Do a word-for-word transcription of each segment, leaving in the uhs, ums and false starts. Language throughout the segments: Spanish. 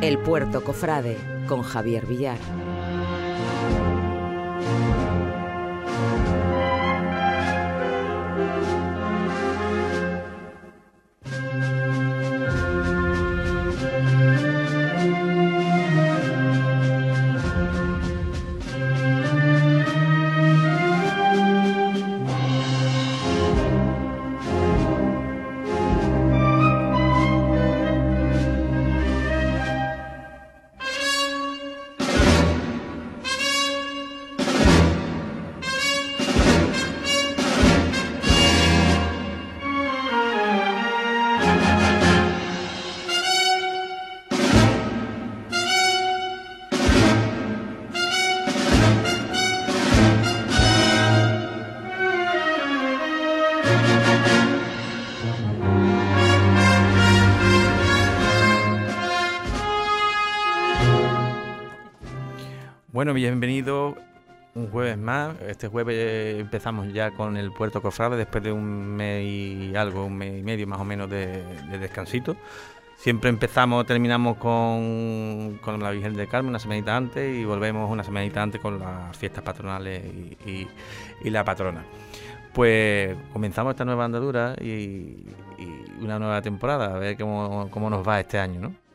El Puerto Cofrade, con Javier Villar. Bueno, bienvenido un jueves más. Este jueves empezamos ya con el Puerto Cofrade después de un mes y algo, un mes y medio más o menos de, de descansito. Siempre empezamos, terminamos con, con la Virgen del Carmen una semanita antes y volvemos una semanita antes con las fiestas patronales y, y, y la patrona. Pues comenzamos esta nueva andadura y, y una nueva temporada, a ver cómo, cómo nos va este año, ¿no?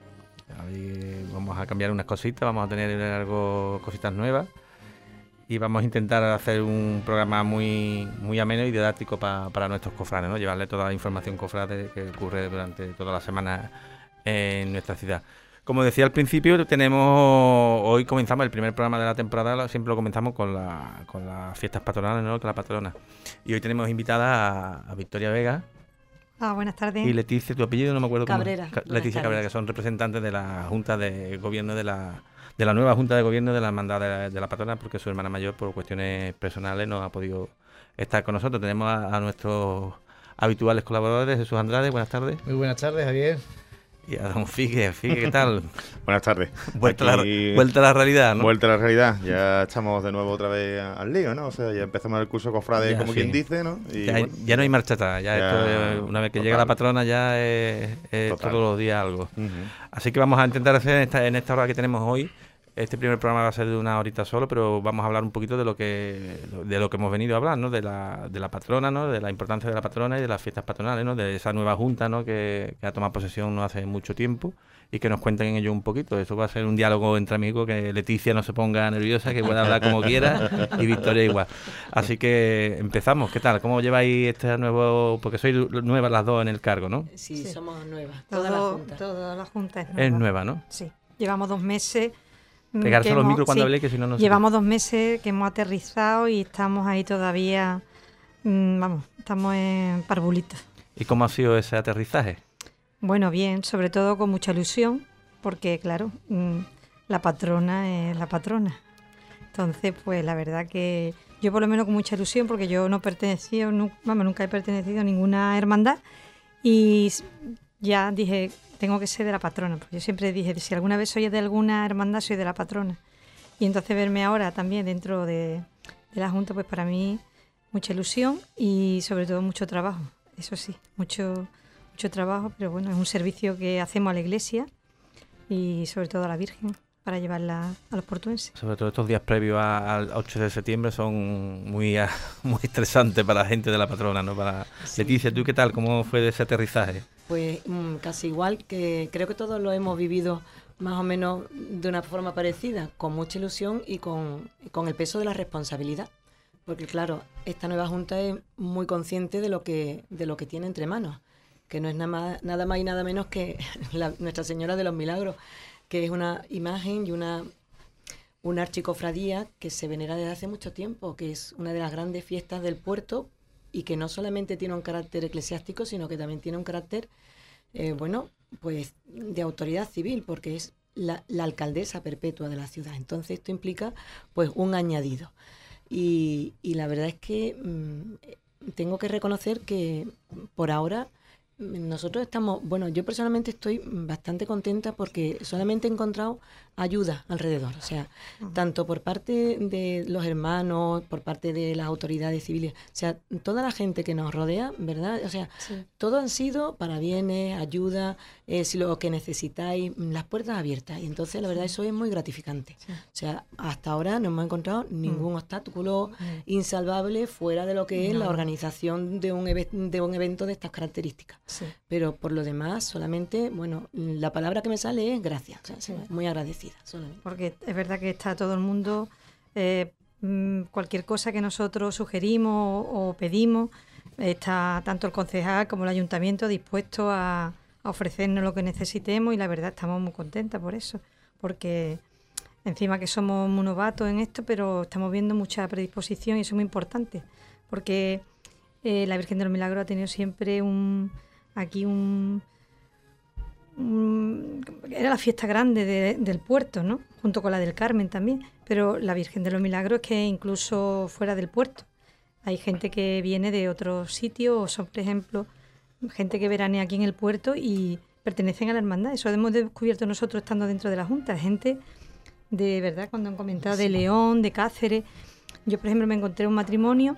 Ahí vamos a cambiar unas cositas, vamos a tener algo cositas nuevas y vamos a intentar hacer un programa muy muy ameno y didáctico pa, para nuestros cofrades, ¿no? Llevarle toda la información cofrade que ocurre durante toda la semana en nuestra ciudad. Como decía al principio, tenemos hoy comenzamos el primer programa de la temporada, siempre lo comenzamos con, la, con las fiestas patronales, ¿no? Con la patrona. Y hoy tenemos invitada a, a Victoria Vega. Ah, buenas tardes. Y Leticia, tu apellido no me acuerdo Cabrera. cómo. Leticia Cabrera, que son representantes de la Junta de Gobierno de la de la nueva Junta de Gobierno de la Hermandad de la, de la Patrona, porque su hermana mayor, por cuestiones personales, no ha podido estar con nosotros. Tenemos a, a nuestros habituales colaboradores, Jesús Andrade, buenas tardes. Muy buenas tardes, Javier. Y a don Figue, Figue, ¿qué tal? Buenas tardes. Vuelta, Aquí, la, vuelta a la realidad, ¿no? Vuelta a la realidad. Ya estamos de nuevo otra vez al lío, ¿no? O sea, ya empezamos el curso cofrade, ya, como sí. quien dice, ¿no? Y ya, bueno, ya no hay marcha atrás. Ya, ya esto, una vez que total. llega la patrona ya es, es todos los días algo. Uh-huh. Así que vamos a intentar hacer en esta, en esta hora que tenemos hoy. Este primer programa va a ser de una horita solo, pero vamos a hablar un poquito de lo que de lo que hemos venido a hablar, ¿no? De la, de la patrona, ¿no? De la importancia de la patrona y de las fiestas patronales, ¿no? De esa nueva junta, ¿no? Que, que ha tomado posesión no hace mucho tiempo y que nos cuenten en ello un poquito. Eso va a ser un diálogo entre amigos, que Leticia no se ponga nerviosa, que pueda hablar como quiera y Victoria igual. Así que empezamos. ¿Qué tal? ¿Cómo lleváis este nuevo...? Porque sois nuevas las dos en el cargo, ¿no? Sí, sí. somos nuevas. Toda la junta. Toda la junta es nueva. Es nueva, ¿no? Sí. Llevamos dos meses... Pegarse a los micros cuando sí, hablé, que si no, no llevamos dos meses que hemos aterrizado y estamos ahí todavía, mmm, vamos, estamos en parvulitas. ¿Y cómo ha sido ese aterrizaje? Bueno, bien, sobre todo con mucha ilusión, porque claro, mmm, la patrona es la patrona. Entonces, pues la verdad que yo por lo menos con mucha ilusión, porque yo no pertenecía, no, vamos, nunca he pertenecido a ninguna hermandad y ya dije... tengo que ser de la patrona, porque yo siempre dije, si alguna vez soy de alguna hermandad, soy de la patrona. Y entonces verme ahora también dentro de, de la Junta, pues para mí mucha ilusión y sobre todo mucho trabajo, eso sí, mucho, mucho trabajo, pero bueno, es un servicio que hacemos a la Iglesia y sobre todo a la Virgen, para llevarla a los portuenses. Sobre todo estos días previos al ocho de septiembre son muy, muy estresantes para la gente de la patrona, ¿no? Para sí. Leticia, ¿tú qué tal? ¿Cómo fue ese aterrizaje? Pues mmm, casi igual, que creo que todos lo hemos vivido más o menos de una forma parecida, con mucha ilusión y con, con el peso de la responsabilidad. Porque claro, esta nueva Junta es muy consciente de lo que, de lo que tiene entre manos, que no es nada más, nada más y nada menos que la, Nuestra Señora de los Milagros, que es una imagen y una, una archicofradía que se venera desde hace mucho tiempo, que es una de las grandes fiestas del puerto y que no solamente tiene un carácter eclesiástico, sino que también tiene un carácter, eh, bueno, pues de autoridad civil, porque es la, la alcaldesa perpetua de la ciudad. Entonces esto implica pues un añadido. Y, y la verdad es que mmm, tengo que reconocer que por ahora nosotros estamos, bueno, yo personalmente estoy bastante contenta porque solamente he encontrado ayuda alrededor, o sea, uh-huh. tanto por parte de los hermanos, por parte de las autoridades civiles, o sea, toda la gente que nos rodea, ¿verdad? O sea, sí. todo han sido parabienes, ayuda, eh, si lo que necesitáis, las puertas abiertas, y entonces la verdad sí. eso es muy gratificante. Sí. O sea, hasta ahora no hemos encontrado ningún uh-huh. obstáculo uh-huh. insalvable fuera de lo que no. es la organización de un, eve- de un evento de estas características. Sí. Pero por lo demás, solamente, bueno, la palabra que me sale es gracias, o sea, sí. muy agradecida. Solamente. Porque es verdad que está todo el mundo, eh, cualquier cosa que nosotros sugerimos o, o pedimos, está tanto el concejal como el ayuntamiento dispuesto a, a ofrecernos lo que necesitemos, y la verdad estamos muy contentas por eso, porque encima que somos muy novatos en esto, pero estamos viendo mucha predisposición y eso es muy importante, porque eh, la Virgen de los Milagros ha tenido siempre un aquí un... era la fiesta grande de, del puerto, ¿no? Junto con la del Carmen también, pero la Virgen de los Milagros es que incluso fuera del puerto hay gente que viene de otros sitios, o son, por ejemplo, gente que veranea aquí en el puerto y pertenecen a la hermandad. Eso hemos descubierto nosotros estando dentro de la Junta, gente de verdad, cuando han comentado de León, de Cáceres. Yo, por ejemplo, me encontré un matrimonio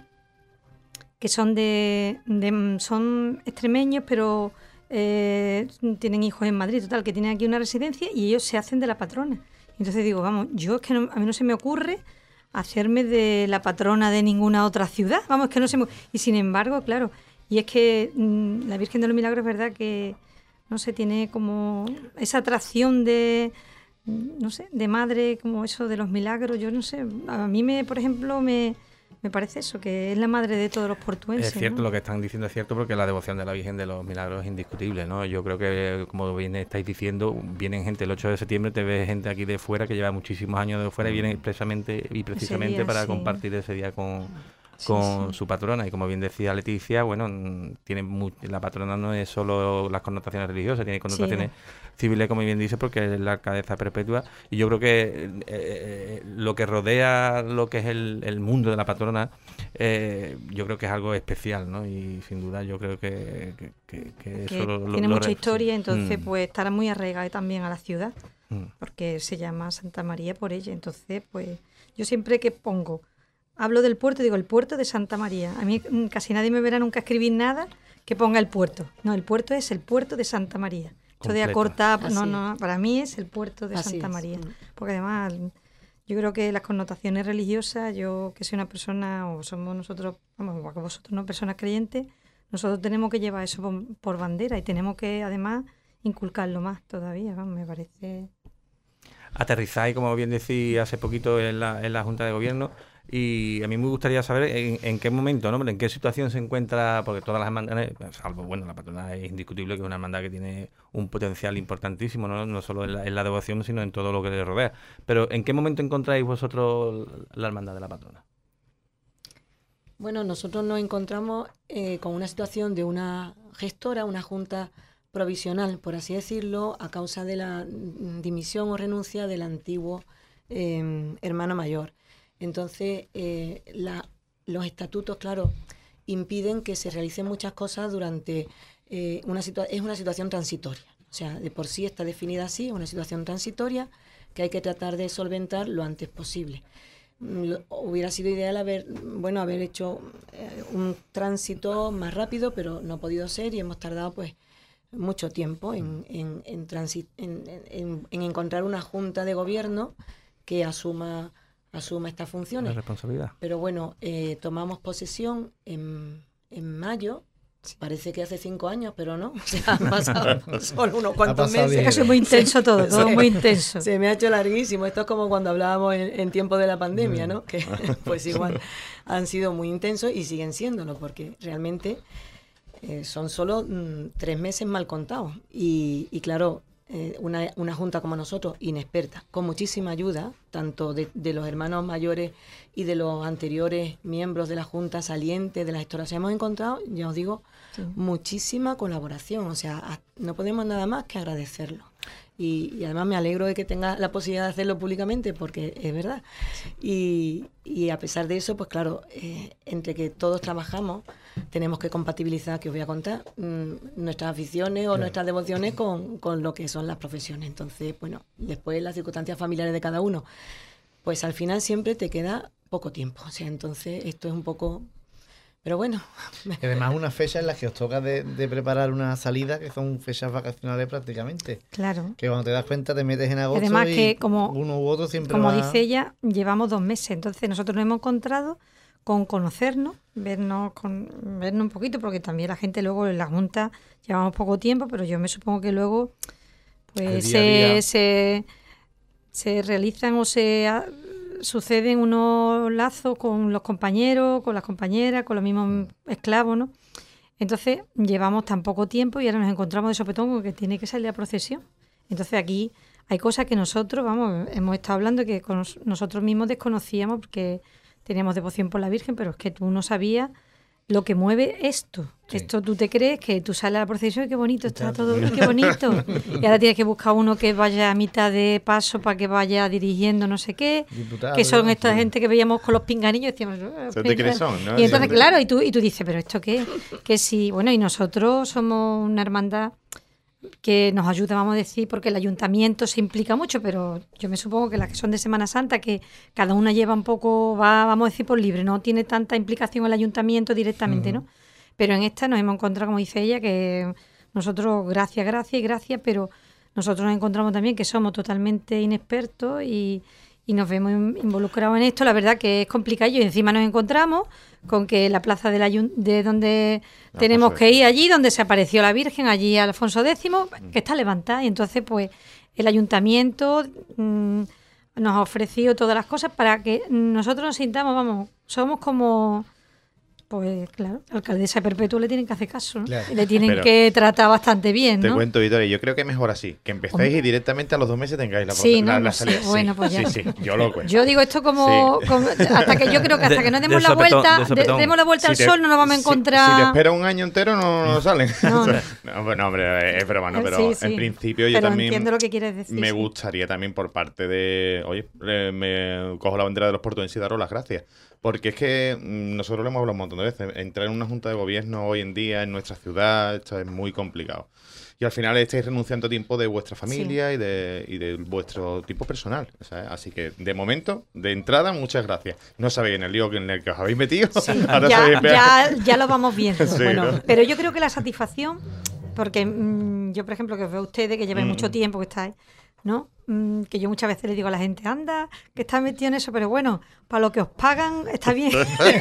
que son de, de son extremeños, pero Eh, tienen hijos en Madrid, total, que tienen aquí una residencia y ellos se hacen de la patrona. Entonces digo, vamos, yo es que no, a mí no se me ocurre hacerme de la patrona de ninguna otra ciudad, vamos, es que no se me... Y sin embargo, claro, y es que mmm, la Virgen de los Milagros es verdad que, no sé, tiene como esa atracción de, no sé, de madre, como eso de los milagros, yo no sé, a mí me, por ejemplo, me... Me parece eso, que es la madre de todos los portuenses. Es cierto, ¿no? Lo que están diciendo es cierto, porque la devoción de la Virgen de los Milagros es indiscutible, ¿no? Yo creo que, como bien estáis diciendo, vienen gente el ocho de septiembre, te ves gente aquí de fuera que lleva muchísimos años de fuera y vienen expresamente y precisamente día, para sí. compartir ese día con, con sí, sí. su patrona. Y como bien decía Leticia, bueno, tiene muy, la patrona no es solo las connotaciones religiosas, tiene connotaciones sí. civiles, como bien dice, porque es la alcaldesa perpetua. Y yo creo que eh, lo que rodea lo que es el, el mundo de la patrona, eh, yo creo que es algo especial, ¿no? Y sin duda yo creo que, que, que, que eso lo, tiene lo, mucha lo historia, entonces mm. pues estará muy arraigada también a la ciudad, mm. porque se llama Santa María por ella. Entonces, pues yo siempre que pongo hablo del puerto, digo el puerto de Santa María. A mí casi nadie me verá nunca escribir nada que ponga el puerto. No, el puerto es el puerto de Santa María. Esto de acortar, no, no, para mí es el puerto de Así Santa es. María. Porque además yo creo que las connotaciones religiosas, yo que soy una persona, o somos nosotros, vamos, igual que vosotros, no personas creyentes, nosotros tenemos que llevar eso por, por bandera y tenemos que además inculcarlo más todavía, vamos, me parece. Aterrizáis, como bien decía hace poquito en la, en la Junta de Gobierno, y a mí me gustaría saber en, en qué momento, ¿no? En qué situación se encuentra, porque todas las hermandades, salvo, bueno, la patrona es indiscutible que es una hermandad que tiene un potencial importantísimo, no, no solo en la, en la devoción, sino en todo lo que le rodea. Pero ¿en qué momento encontráis vosotros la hermandad de la patrona? Bueno, nosotros nos encontramos eh, con una situación de una gestora, una junta provisional, por así decirlo, a causa de la dimisión o renuncia del antiguo eh, hermano mayor. Entonces, eh, la, los estatutos, claro, impiden que se realicen muchas cosas durante eh, una situación, es una situación transitoria. O sea, de por sí está definida así, es una situación transitoria que hay que tratar de solventar lo antes posible. Lo, hubiera sido ideal haber, bueno, haber hecho eh, un tránsito más rápido, pero no ha podido ser y hemos tardado, pues, mucho tiempo en, en, en, transit, en, en, en encontrar una junta de gobierno que asuma asuma estas funciones. La responsabilidad. Pero bueno, eh, tomamos posesión en, en mayo, sí. Parece que hace cinco años, pero no, o sea, han pasado solo unos cuantos meses. Es que es muy intenso todo, todo se, muy intenso. Se me ha hecho larguísimo, esto es como cuando hablábamos en, en tiempo de la pandemia, ¿no? Que pues igual han sido muy intensos y siguen siéndolo, porque realmente eh, son solo mm, tres meses mal contados. Y, y claro, Eh, una, una junta como nosotros, inexperta, con muchísima ayuda, tanto de, de los hermanos mayores y de los anteriores miembros de la junta salientes, de las gestoras. Hemos encontrado, ya os digo, sí. muchísima colaboración, o sea, a, no podemos nada más que agradecerlo. Y, y además me alegro de que tenga la posibilidad de hacerlo públicamente, porque es verdad. Y, y a pesar de eso, pues claro, eh, entre que todos trabajamos, tenemos que compatibilizar, que os voy a contar, mmm, nuestras aficiones o sí. nuestras devociones con, con lo que son las profesiones. Entonces, bueno, después las circunstancias familiares de cada uno, pues al final siempre te queda poco tiempo. O sea, entonces esto es un poco... Pero bueno. Y además una fecha en la que os toca de, de preparar una salida, que son fechas vacacionales prácticamente. Claro. Que cuando te das cuenta te metes en agosto. Además y que como, uno u otro siempre como va... dice ella, llevamos dos meses. Entonces nosotros nos hemos encontrado con conocernos, vernos, con, vernos un poquito, porque también la gente luego en la Junta llevamos poco tiempo, pero yo me supongo que luego pues día a día. Se, se, se realizan o se... suceden unos lazos con los compañeros, con las compañeras, con los mismos esclavos, ¿no? Entonces llevamos tan poco tiempo y ahora nos encontramos de sopetón con que tiene que salir la procesión. Entonces aquí hay cosas que nosotros, vamos, hemos estado hablando que con nosotros mismos desconocíamos porque teníamos devoción por la Virgen, pero es que tú no sabías lo que mueve esto. Sí. Esto tú te crees que tú sales a la procesión y qué bonito está, está todo, qué bonito. Y ahora tienes que buscar uno que vaya a mitad de paso para que vaya dirigiendo no sé qué, Diputado, que son esta sí. gente que veíamos con los pinganillos y decíamos, oh, ¿de qué son, ¿no? Y entonces, sí. claro, y tú, y tú dices, pero ¿esto qué? Que si, bueno, y nosotros somos una hermandad que nos ayuda, vamos a decir, porque el ayuntamiento se implica mucho, pero yo me supongo que las que son de Semana Santa, que cada una lleva un poco, va, vamos a decir, por libre, no tiene tanta implicación el ayuntamiento directamente, uh-huh. ¿no? Pero en esta nos hemos encontrado, como dice ella, que nosotros, gracias, gracias y gracias, pero nosotros nos encontramos también que somos totalmente inexpertos y, y nos vemos involucrados en esto. La verdad que es complicado y encima nos encontramos con que la plaza de, la, de donde la tenemos que ir allí, donde se apareció la Virgen, allí Alfonso Décimo, que está levantada. Y entonces, pues, el ayuntamiento mmm, nos ha ofrecido todas las cosas para que nosotros nos sintamos, vamos, somos como... Pues claro, la alcaldesa perpetua le tienen que hacer caso, ¿no? Claro. Y le tienen Pero que tratar bastante bien, ¿no? Te cuento, Victoria, yo creo que es mejor así, que empecéis y directamente a los dos meses tengáis la, sí, la, no, la salida. Sí, bueno, pues ya. Sí, sí, yo lo cuento. Yo digo esto como, sí. como hasta que yo creo que hasta de, que no demos la sopetón, vuelta, de de, demos la vuelta si al te, sol, no nos vamos a encontrar. Si, si te espera un año entero no, no salen. No, no. no, no, hombre, es broma, no, pero sí, sí. en principio yo pero también entiendo lo que quieres decir, me sí. gustaría también por parte de, oye, me cojo la bandera de los portuenses y daros las gracias. Porque es que nosotros lo hemos hablado un montón de veces. Entrar en una junta de gobierno hoy en día en nuestra ciudad, esto es muy complicado. Y al final estáis renunciando a tiempo de vuestra familia sí. y, de, y de vuestro tiempo personal. ¿Sabes? Así que, de momento, de entrada, muchas gracias. No sabéis en el lío en el que os habéis metido. Sí. Ahora ya, sabéis... ya, ya lo vamos viendo. Sí, bueno, ¿no? Pero yo creo que la satisfacción, porque mmm, yo, por ejemplo, que os veo a ustedes, que lleváis mm. mucho tiempo que estáis, ¿no? Mm, que yo muchas veces le digo a la gente, anda, que estás metido en eso, pero bueno, para lo que os pagan está bien.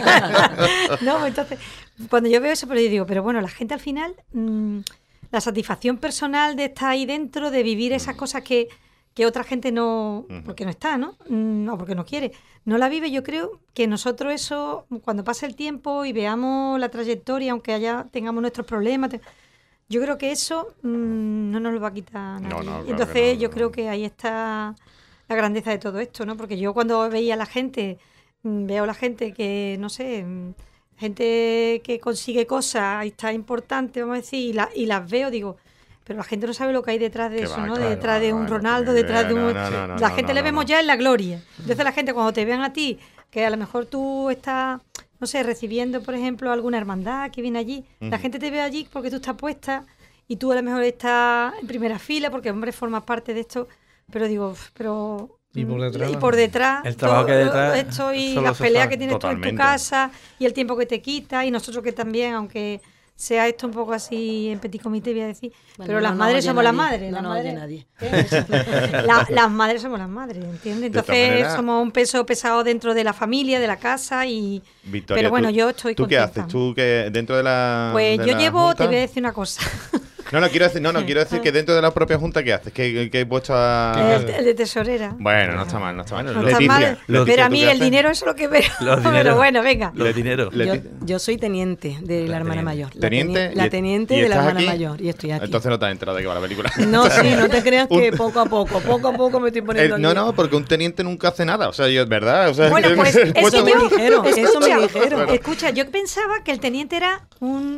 No, entonces, cuando yo veo eso, pero yo digo, pero bueno, la gente al final, mmm, la satisfacción personal de estar ahí dentro, de vivir esas cosas que, que otra gente no, porque no está, ¿no? No, porque no quiere, no la vive. Yo creo que nosotros eso, cuando pase el tiempo y veamos la trayectoria, aunque allá tengamos nuestros problemas, te, yo creo que eso mmm, no nos lo va a quitar nadie. No, no, claro Entonces no, yo no. creo que ahí está la grandeza de todo esto, ¿no? Porque yo cuando veía a la gente, mmm, veo a la gente que, no sé, mmm, gente que consigue cosas, y está importante, vamos a decir, y, la, y las veo, digo, pero la gente no sabe lo que hay detrás de que eso, va, ¿no? Claro, detrás no, de un no, Ronaldo, no, detrás de un... No, no, no, la no, gente no, le vemos no. ya en la gloria. Entonces la gente cuando te vean a ti, que a lo mejor tú estás... no sé, recibiendo, por ejemplo, alguna hermandad que viene allí. Uh-huh. La gente te ve allí porque tú estás puesta y tú a lo mejor estás en primera fila porque, hombre, formas parte de esto. Pero digo, pero... Y por detrás. Y por detrás. El trabajo todo, que detrás. Esto y las peleas que tienes totalmente. Tú en tu casa y el tiempo que te quita y nosotros que también, aunque sea esto un poco así en petit comité, voy a decir, bueno, pero no, las no madres somos las madres. No, las no madres, oye nadie. la, las madres somos las madres, ¿entiendes? Entonces manera, somos un peso pesado dentro de la familia, de la casa y... Victoria, pero bueno, tú, yo estoy ¿tú contenta. qué haces? ¿Tú que dentro de la Pues de yo la llevo, junta? te voy a decir una cosa... No, no, quiero decir, no, no, quiero decir que dentro de la propia junta, ¿qué haces? ¿Qué, qué he puesto a...? El, el de tesorera. Bueno, no está mal, no está mal. No está mal, pero a mí el dinero es lo que veo. Pero bueno, venga. Los dineros. Yo, yo soy teniente de la, la hermana mayor. La ¿Teniente? La teniente ¿Y de la hermana aquí? mayor. Y estoy aquí. Entonces no te has enterado de qué va la película. No, sí, no te creas que poco a poco, poco a poco me estoy poniendo el, No, no, porque un teniente nunca hace nada. O sea, yo, ¿verdad? O sea, bueno, pues eso me dijeron. Eso me dijeron. Escucha, yo pensaba que el teniente era un...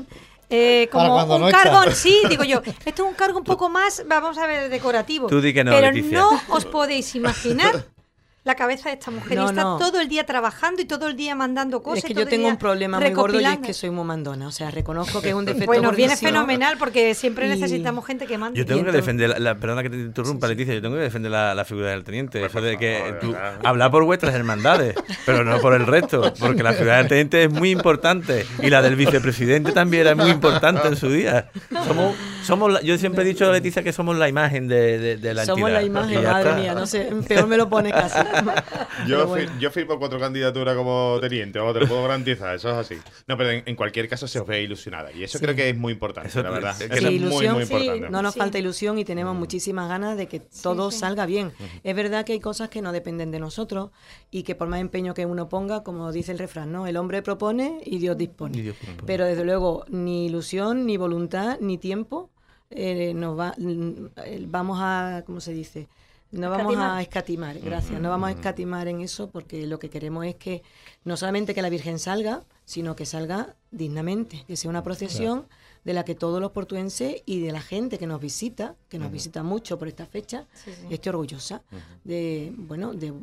Eh, Para como cuando un no cargo, está. sí, digo yo, esto es un cargo un poco más, vamos a ver, decorativo. Tú di que no, pero Leticia. no os podéis imaginar la cabeza de esta mujer. No, y está no. todo el día trabajando y todo el día mandando cosas. Es que y todo yo el tengo día un problema muy gordo y es recopilando. que soy muy mandona. O sea, reconozco que es un defecto Bueno, viene gordísimo. fenomenal porque siempre Y- necesitamos gente que mande. Yo tengo Y que entonces- defender, la, la- perdona que te interrumpa, Sí, sí. Leticia, yo tengo que defender la, la figura del teniente. Pues, Eso por de que favor, tú, ¿verdad? hablar por vuestras hermandades, pero no por el resto, porque la figura del teniente es muy importante y la del vicepresidente también era muy importante en su día. Somos, somos la- yo siempre he dicho a Leticia que somos la imagen de, de, de la Somos entidad. la Y imagen, ya madre está. mía, no sé, peor me lo pones casi. Yo, Pero bueno. fir- yo firmo cuatro candidaturas como teniente, vamos, te lo puedo garantizar, eso es así. No, pero en, en cualquier caso se os ve ilusionada y eso Sí. creo que es muy importante, Eso- la verdad. sí, Eso Sí, es muy, ilusión, muy sí, importante. no nos Sí. falta ilusión y tenemos muchísimas ganas de que todo sí. salga bien. Es verdad que hay cosas que no dependen de nosotros y que por más empeño que uno ponga, como dice el refrán, ¿no? El hombre propone y Dios dispone. Y Dios dispone. Pero desde luego, ni ilusión, ni voluntad, ni tiempo eh, nos va, mm, eh, vamos a, ¿cómo se dice? No vamos Escatimar. a escatimar, gracias. No vamos a escatimar en eso porque lo que queremos es que no solamente que la Virgen salga, sino que salga dignamente, que sea una procesión de la que todos los portuenses y de la gente que nos visita, que nos visita mucho por esta fecha, Sí, sí. esté orgullosa de, bueno, de,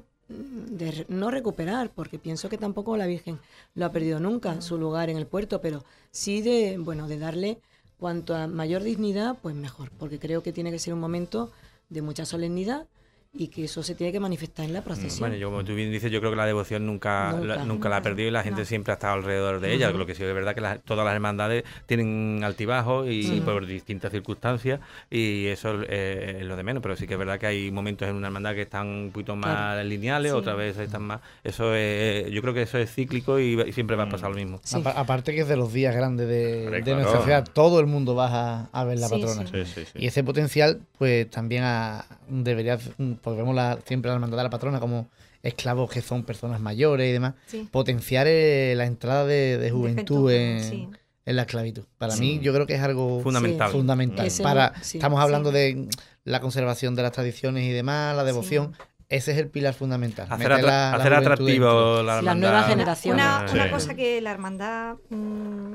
de re- no recuperar, porque pienso que tampoco la Virgen lo ha perdido nunca, su lugar en el puerto, pero sí de, bueno, de darle cuanto a mayor dignidad, pues mejor, porque creo que tiene que ser un momento de mucha solemnidad y que eso se tiene que manifestar en la procesión. Bueno, yo como tú bien dices, yo creo que la devoción nunca, Nunca. la, nunca la ha perdido y la gente No. siempre ha estado alrededor de ella. Ujú. Lo que sí es verdad que las- todas las hermandades tienen altibajos y Sí. por distintas circunstancias y eso eh, es lo de menos. Pero sí que es verdad que hay momentos en una hermandad que están un poquito más Claro. lineales, Sí. otras veces están más. Eso es, yo creo que eso es cíclico y, y siempre va a pasar lo mismo. Sí. Apa- aparte que es de los días grandes de, Hombre, de claro. nuestra ciudad, todo el mundo va a, a ver la Sí, patrona. sí. Sí, sí, sí. Y ese potencial, pues también a- debería, porque vemos la, siempre la hermandad de la patrona como esclavos que son personas mayores y demás, Sí. potenciar eh, la entrada de, de juventud en, sí. en la esclavitud. Para Sí. mí, yo creo que es algo Fundamental. fundamental. Ese- Para, sí, estamos sí. hablando de la conservación de las tradiciones y demás, la devoción. Ese es el pilar fundamental. Hacer, meter atra- la- la hacer juventud atractivo dentro. la Las hermandad. nuevas generaciones. Una, Sí. una cosa que la hermandad mm,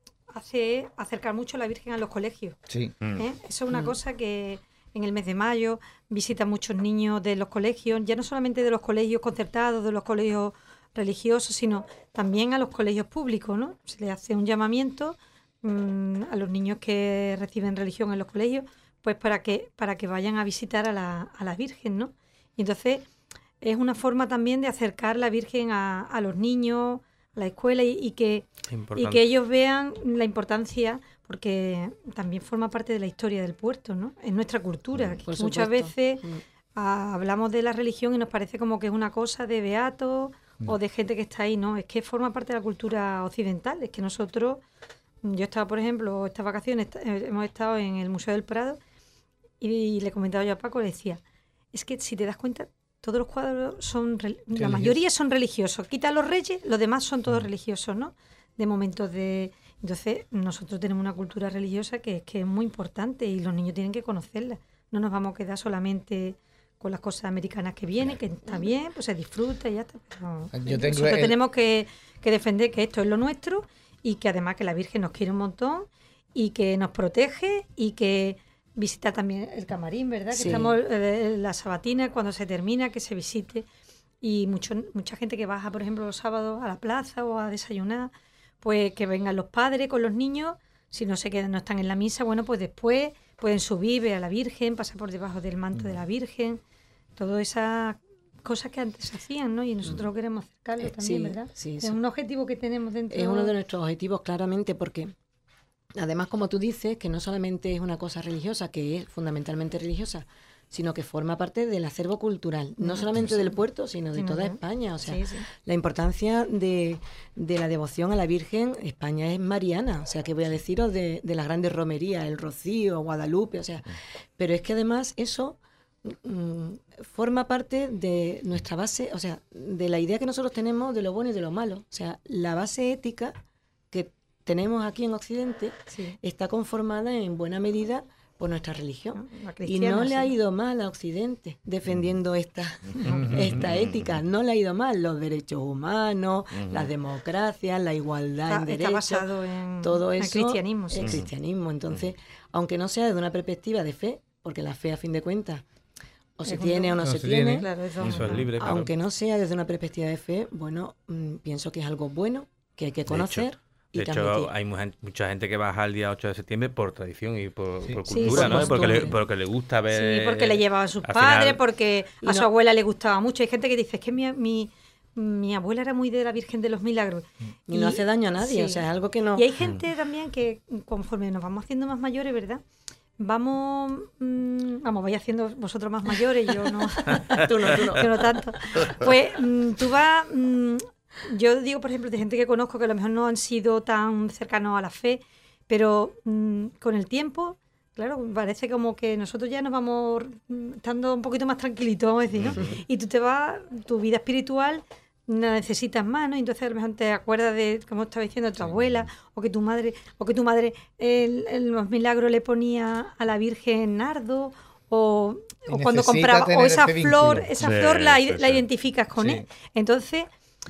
hace es acercar mucho a la Virgen a los colegios. Sí. Mm. ¿eh? Eso es una Mm. cosa que en el mes de mayo visitan muchos niños de los colegios, ya no solamente de los colegios concertados, de los colegios religiosos, sino también a los colegios públicos, ¿no? Se les hace un llamamiento mm, a los niños que reciben religión en los colegios, pues para que para que vayan a visitar a la, a la Virgen, ¿no? Y entonces es una forma también de acercar la Virgen a, a los niños, a la escuela y, y que y Importante. que ellos vean la importancia, porque también forma parte de la historia del puerto, ¿no? Es nuestra cultura. que Por muchas supuesto. veces Mm. ah, hablamos de la religión y nos parece como que es una cosa de beatos o de gente que está ahí, no, es que forma parte de la cultura occidental. Es que nosotros, yo estaba, por ejemplo, estas vacaciones, esta- eh, hemos estado en el Museo del Prado y, le comentaba yo a Paco, le decía, es que si te das cuenta, todos los cuadros son, rel- la Religiosos. mayoría son religiosos. Quita a los reyes, los demás son todos religiosos, ¿no? De momentos de... Entonces, nosotros tenemos una cultura religiosa que, que es muy importante y los niños tienen que conocerla. No nos vamos a quedar solamente con las cosas americanas que vienen, que está bien, pues se disfruta y ya está. Pero Yo tengo nosotros el- tenemos que, que defender que esto es lo nuestro y que además que la Virgen nos quiere un montón y que nos protege y que visita también el camarín, ¿verdad? Que Sí. estamos eh, la sabatina cuando se termina, que se visite. Y mucho, mucha gente que baja, por ejemplo, los sábados a la plaza o a desayunar, pues que vengan los padres con los niños. Si no se quedan, no están en la misa, bueno, pues después pueden subir, ver a la Virgen, pasar por debajo del manto de la Virgen. Todas esas cosas que antes se hacían, ¿no? Y nosotros queremos acercarlo Eh, también, sí, ¿verdad? sí, Es sí. un objetivo que tenemos dentro. Es uno de nuestros objetivos, claramente, porque además, como tú dices, que no solamente es una cosa religiosa, que es fundamentalmente religiosa, sino que forma parte del acervo cultural, no solamente del puerto, sino de Sino toda de- España. O sea, Sí, sí. la importancia de, de la devoción a la Virgen, España es mariana, o sea, que voy a deciros de, de las grandes romerías, el Rocío, Guadalupe, o sea, pero es que además eso mm, forma parte de nuestra base, o sea, de la idea que nosotros tenemos de lo bueno y de lo malo. O sea, la base ética que tenemos aquí en Occidente Sí. está conformada en buena medida por nuestra religión. La Y cristiana, no le sí. ha ido mal a Occidente defendiendo esta, esta ética, no le ha ido mal los derechos humanos, las democracias, la igualdad Está, en está derechos, basado en todo el eso cristianismo. Sí. es cristianismo. Entonces, aunque no sea desde una perspectiva de fe, porque la fe a fin de cuentas o se Es tiene o no, no se, se tiene, tiene. Claro, eso, Eso es libre, claro. aunque no sea desde una perspectiva de fe, bueno, mm, pienso que es algo bueno, que hay que conocer y De hecho, transmitir. hay mu- mucha gente que baja el día ocho de septiembre por tradición y por, Sí. por Sí, cultura, por ¿no? Porque le, costumbre. porque le gusta ver... Sí, porque le llevaba a sus al padres, final- porque Y a su no- abuela le gustaba mucho. Hay gente que dice, es que mi, mi, mi abuela era muy de la Virgen de los Milagros. Y no hace daño a nadie, sí. o sea, es algo que no... Y hay gente también que conforme nos vamos haciendo más mayores, ¿verdad? Vamos, mm, vamos, vais haciendo vosotros más mayores, yo no, Tú no, tú no. yo no tanto. Pues mm, tú vas, mm, yo digo, por ejemplo, de gente que conozco que a lo mejor no han sido tan cercanos a la fe, pero mm, con el tiempo, claro, parece como que nosotros ya nos vamos mm, estando un poquito más tranquilitos, vamos a decir, ¿no? Y tú te vas, tu vida espiritual la necesitas más, ¿no? Y entonces a lo mejor te acuerdas de, como estaba diciendo, tu abuela, o que tu madre, o que tu madre el, el- los milagros le ponía a la Virgen nardo, o, Y o cuando necesita compraba, o tener esa ese flor, vínculo. esa Sí, flor la, sí, la sí. identificas con Sí. él. Entonces,